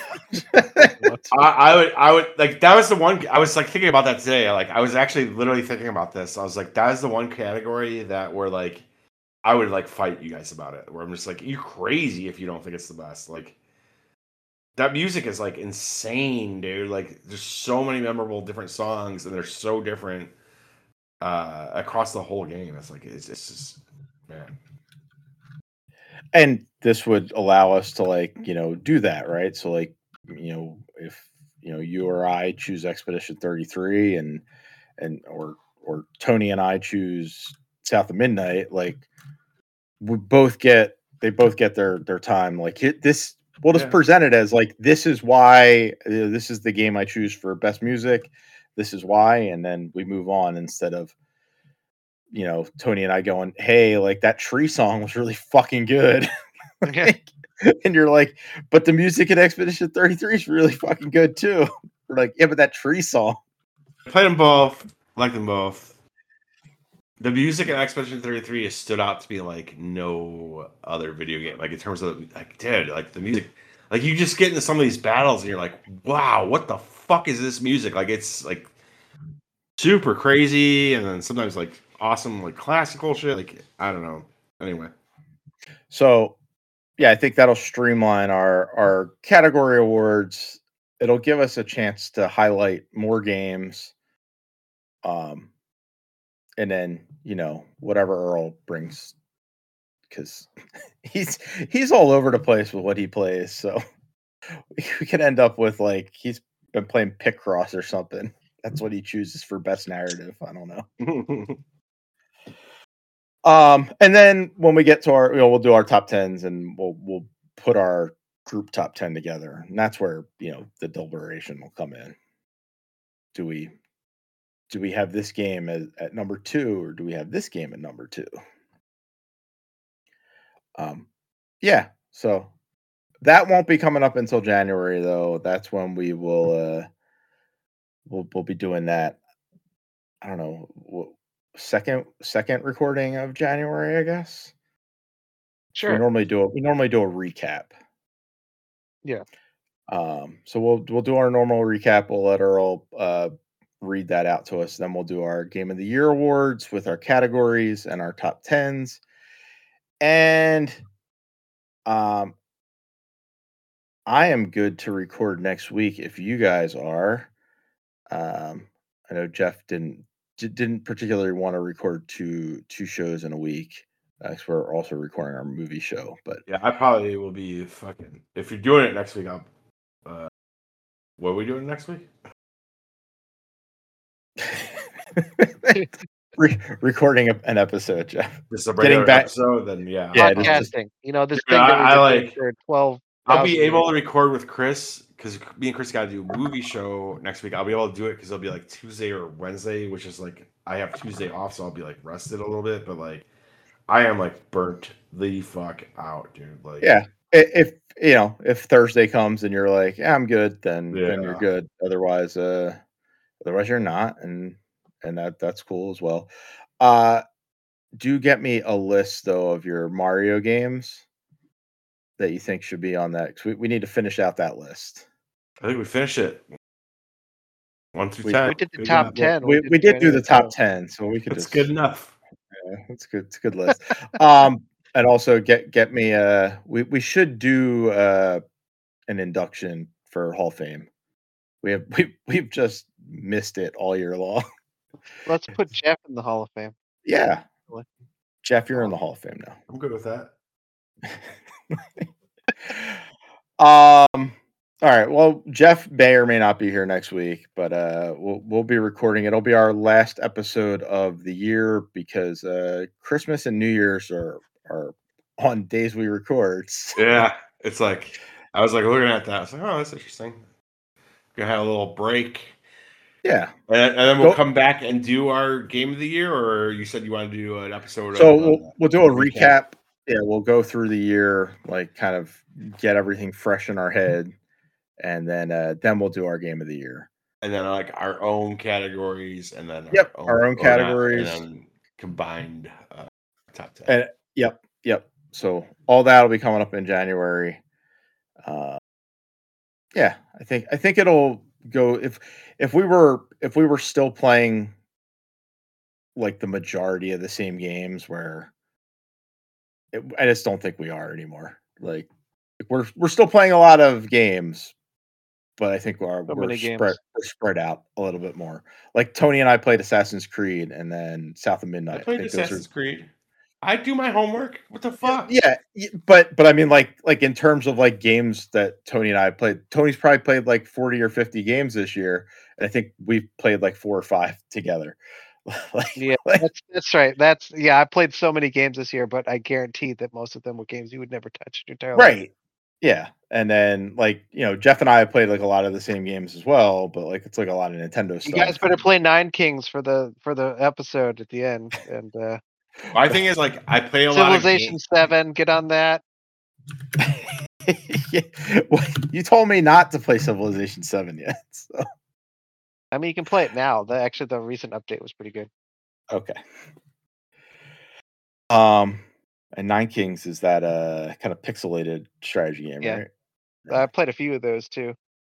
I, I would, I would like that was the one. I was like thinking about that today. Like, I was actually literally thinking about this. I was like, that is the one category that where like I would like fight you guys about it. Where I'm just like, you're crazy if you don't think it's the best. Like, that music is like insane, dude. Like there's so many memorable different songs, and they're so different uh, across the whole game. It's like it's, it's just man. And this would allow us to like you know do that, right? So like you know if you know you or I choose Expedition thirty-three, and and or or Tony and I choose South of Midnight, like we both get they both get their their time. Like hit this, we'll just Yeah. present it as like this is why uh, this is the game I choose for best music. This is why, and then we move on instead of you know Tony and I going, hey, like that tree song was really fucking good. Yeah. And you're like, but the music in Expedition thirty-three is really fucking good too. We're like, yeah, but that tree song. I played them both, like them both. The music in Expedition thirty-three has stood out to be like no other video game. Like in terms of like, dude, like the music, like you just get into some of these battles and you're like, wow, what the fuck is this music? Like it's like super crazy, and then sometimes like awesome, like classical shit. Like I don't know. Anyway, So yeah, I think that'll streamline our our category awards. It'll give us a chance to highlight more games. Um, and then you know whatever Earl brings, because he's he's all over the place with what he plays. So we could end up with like he's been playing Picross or something. That's what he chooses for best narrative. I don't know. Um, and then when we get to our, you know, we'll do our top tens, and we'll we'll put our group top ten together, and that's where you know the deliberation will come in. Do we do we have this game as, at number two, or do we have this game at number two? Um, yeah. So that won't be coming up until January, though. That's when we will uh, we'll we'll be doing that. I don't know. wh- Second second recording of January, I guess. So we Sure. normally do a we normally do a recap. Yeah. Um, so we'll we'll do our normal recap. We'll let Earl uh, read that out to us. Then we'll do our Game of the Year awards with our categories and our top tens. And um, I am good to record next week if you guys are. Um, I know Jeff didn't di- didn't particularly want to record two two shows in a week. Uh, 'cause we're also recording our movie show, but yeah, I probably will be fucking. If you're doing it next week, I'll. Uh, what are we doing next week? Re- recording a- an episode, Jeff. Just a Getting regular back- episode, then yeah. Yeah, I'll just- probably- Podcasting. You know, this Yeah, thing that I- we've I been doing like- for twelve. I'll be able to record with Chris because me and Chris got to do a movie show next week. I'll be able to do it because it'll be like Tuesday or Wednesday, which is like I have Tuesday off, so I'll be like rested a little bit. But like, I am like burnt the fuck out, dude. Like, Yeah. I- If you know, if Thursday comes and you're like, yeah, I'm good, then then you're Yeah. good. Otherwise, uh, otherwise you're not, and and that that's cool as well. Uh, do get me a list though of your Mario games that you think should be on that. 'Cause we, we need to finish out that list. I think we finished it. One through We- ten. We did the Good top enough. ten. We, we did do the January top twelfth. ten, so we could It's just good enough. Yeah, it's good. It's a good list. um, and also get get me. Uh, we we should do uh an induction for Hall of Fame. We have we we've just missed it all year long. Let's put Jeff in the Hall of Fame. Yeah, What? Jeff, you're in the Hall of Fame now. I'm good with that. Um. All right. Well, Jeff may or may not be here next week, but uh, we'll we'll be recording. It'll be our last episode of the year because uh, Christmas and New Year's are are on days we record. so- Yeah, it's like I was like looking at that. I was like, oh, that's interesting. Gonna have a little break, Yeah. and, and then we'll Go- come back and do our game of the year. Or you said you wanted to do an episode. So of, uh, we'll we'll do a recap. recap. Yeah, we'll go through the year, like kind of get everything fresh in our head, and then uh, then we'll do our game of the year. and then like our own categories, and then Yep, our own, our own or not, categories. and then combined uh, top ten. And yep, yep. So all that will be coming up in January. Uh, yeah, I think I think it'll go if if we were if we were still playing like the majority of the same games where it, I just don't think we are anymore. Like we're we're still playing a lot of games, but I think we're So we're many spread games. we're spread out a little bit more. Like Tony and I played Assassin's Creed and then South of I Midnight. I played think those are Assassin's Creed. I do my homework. What the fuck? yeah, y- but but I mean like like in terms of like games that Tony and I played, Tony's probably played like forty or fifty games this year, and I think we've played like four or five together. like, Yeah, like that's that's right. That's yeah. I played so many games this year, but I guarantee that most of them were games you would never touch in your entire life. right. Yeah. And then like, you know, Jeff and I have played like a lot of the same games as well, but like it's like a lot of Nintendo You stuff. guys better and- play Nine Kings for the for the episode at the end, and uh, My thing is like I play a lot of Civilization games. Seven. Get on that. Yeah. Well, you told me not to play Civilization seven yet. So I mean, you can play it now. The actually the recent update was pretty good. okay. Um and Nine Kings is that uh kind of pixelated strategy game, Yeah. right? I played a few of those too.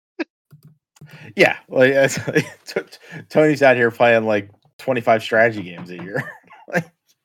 Yeah, like it's, t- t- Tony's out here playing like twenty-five strategy games a year. Like,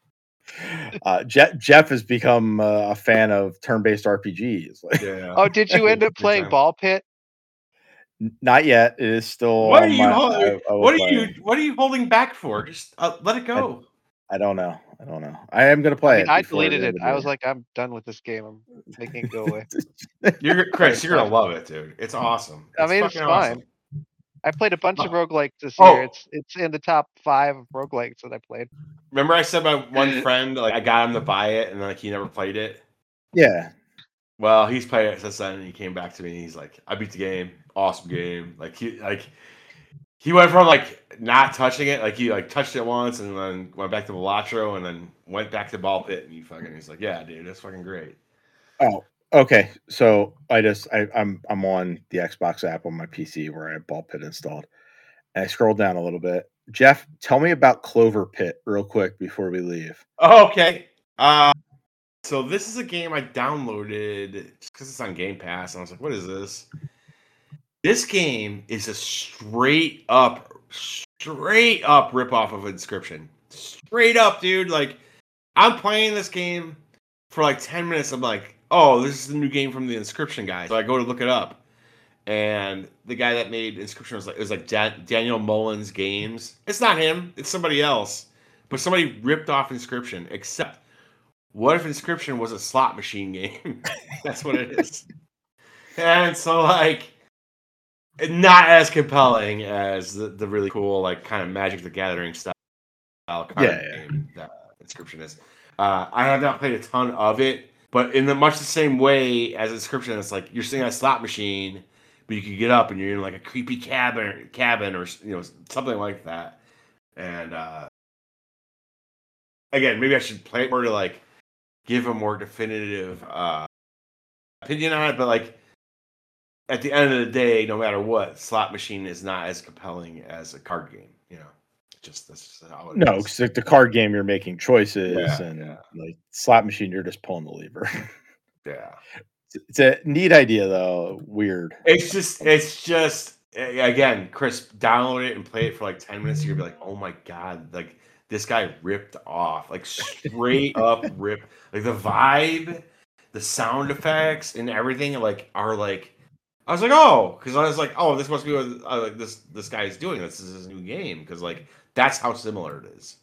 uh, Jeff, Jeff has become uh, a fan of turn-based R P Gs. Like, Yeah. Oh, did you end up Big playing time. Ball Pit? n- not yet. It is still. What are on you? my, hol- I, I will what are play. you? What are you holding back for? Just uh, let it go. I don't know. I don't know. I am gonna I play mean, it. I before the deleted end it. of the I was year. like, I'm done with this game. I'm making it go away. You're Chris. You're gonna Fine. love it, dude. It's awesome. I It's mean, it's fucking fine. awesome. I played a bunch of Oh. roguelikes this Oh. year. It's it's in the top five of roguelikes that I played. Remember, I said my one friend like I got him to buy it, and like he never played it. Yeah. Well, he's played it since then, and he came back to me. And he's like, "I beat the game. Awesome game." Like he like he went from like not touching it, like he like touched it once, and then went back to Balatro, and then went back to Ball Pit, and he fucking he's like, "Yeah, dude, that's fucking great." Oh, okay. So I just I, I'm I'm on the Xbox app on my P C where I have Ball Pit installed, and I scroll down a little bit. Jeff, tell me about Clover Pit real quick before we leave. Oh, okay. Uh, so this is a game I downloaded just because it's on Game Pass, and I was like, "What is this?" This game is a straight up, straight up ripoff of Inscription. Straight up, dude. Like, I'm playing this game for like ten minutes. I'm like, "Oh, this is the new game from the Inscription guy." So I go to look it up, and the guy that made Inscription was like, it was like Dan- Daniel Mullins Games. It's not him. It's somebody else. But somebody ripped off Inscription. Except, what if Inscription was a slot machine game? That's what it is. And so, like, not as compelling as the, the really cool, like, kind of Magic the Gathering style card Yeah, yeah. game that Inscription is. Uh, I have not played a ton of it, but in the much the same way as Inscription, it's like you're sitting on a slot machine, but you can get up and you're in like a creepy cabin, cabin or you know something like that. And uh, again, maybe I should play it more to like give a more definitive uh, opinion on it. But like at the end of the day, no matter what, slot machine is not as compelling as a card game. You know, just that's just how it No, is. because like the card game, you're making choices, Yeah, and yeah. like slot machine, you're just pulling the lever. Yeah. It's a neat idea, though. Weird. It's just, it's just, again, Chris, download it and play it for like ten minutes. You're gonna be like, oh my God, like this guy ripped off, like straight up rip. Like the vibe, the sound effects, and everything, like, are like, I was like, oh, because I was like, oh, this must be what uh, like this this guy is doing. This is his new game, because like that's how similar it is.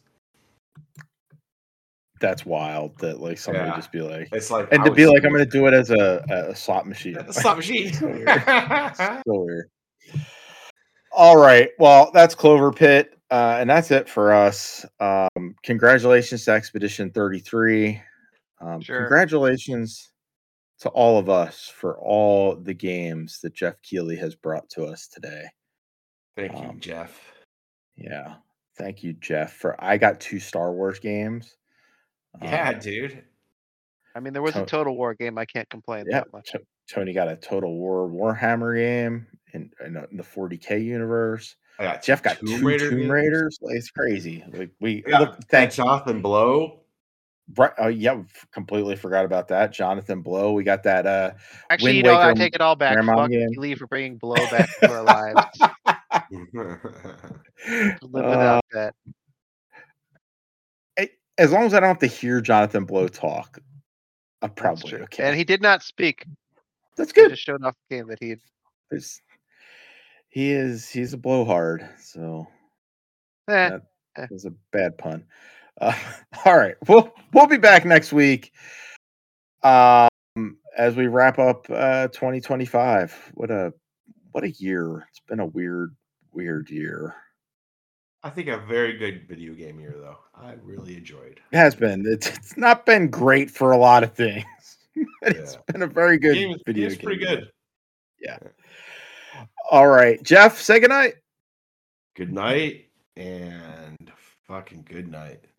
That's wild. That like somebody Yeah. just be like, It's like, and I to be was- like, I'm going to do it as a, a slot machine. a slot machine. So weird. So weird. All right. Well, that's Clover Pit, uh, and that's it for us. Um, congratulations to Expedition thirty-three. Um, Sure. Congratulations to all of us for all the games that Jeff Keighley has brought to us today. Thank you, Um, Jeff. Yeah. Thank you, Jeff. For I got two Star Wars games. Yeah, Um, dude. I mean, there was a To- Total War game. I can't complain yeah. that much. T- Tony got a Total War Warhammer game in, in, in the forty K universe. I got Jeff got Tomb two Raider Tomb games. Raiders. Like, it's crazy. Like we I got look. Thank you. Jonathan Blow. Right, oh yeah, f- completely forgot about that. Jonathan Blow. We got that. Uh, Actually, Wind you know, I Waker take it all back. Grandma Fuck game. Lee for bringing Blow back to our lives. Live Uh, without that. I- as long as I don't have to hear Jonathan Blow talk, I'm That's probably true. okay. And he did not speak. That's They good. just showed off the game that he. There's, he is he's a blowhard, so Eh, that eh. was a bad pun. Uh, all right, we'll we'll be back next week. Um, as we wrap up uh, twenty twenty-five. What a what a year! It's been a weird weird year. I think a very good video game year, though. I really enjoyed. It has been. It's, it's not been great for a lot of things. It's Yeah. been a very good Game is, video game's game. pretty good. Yeah. All right, Jeff, say goodnight. Good night and fucking good night.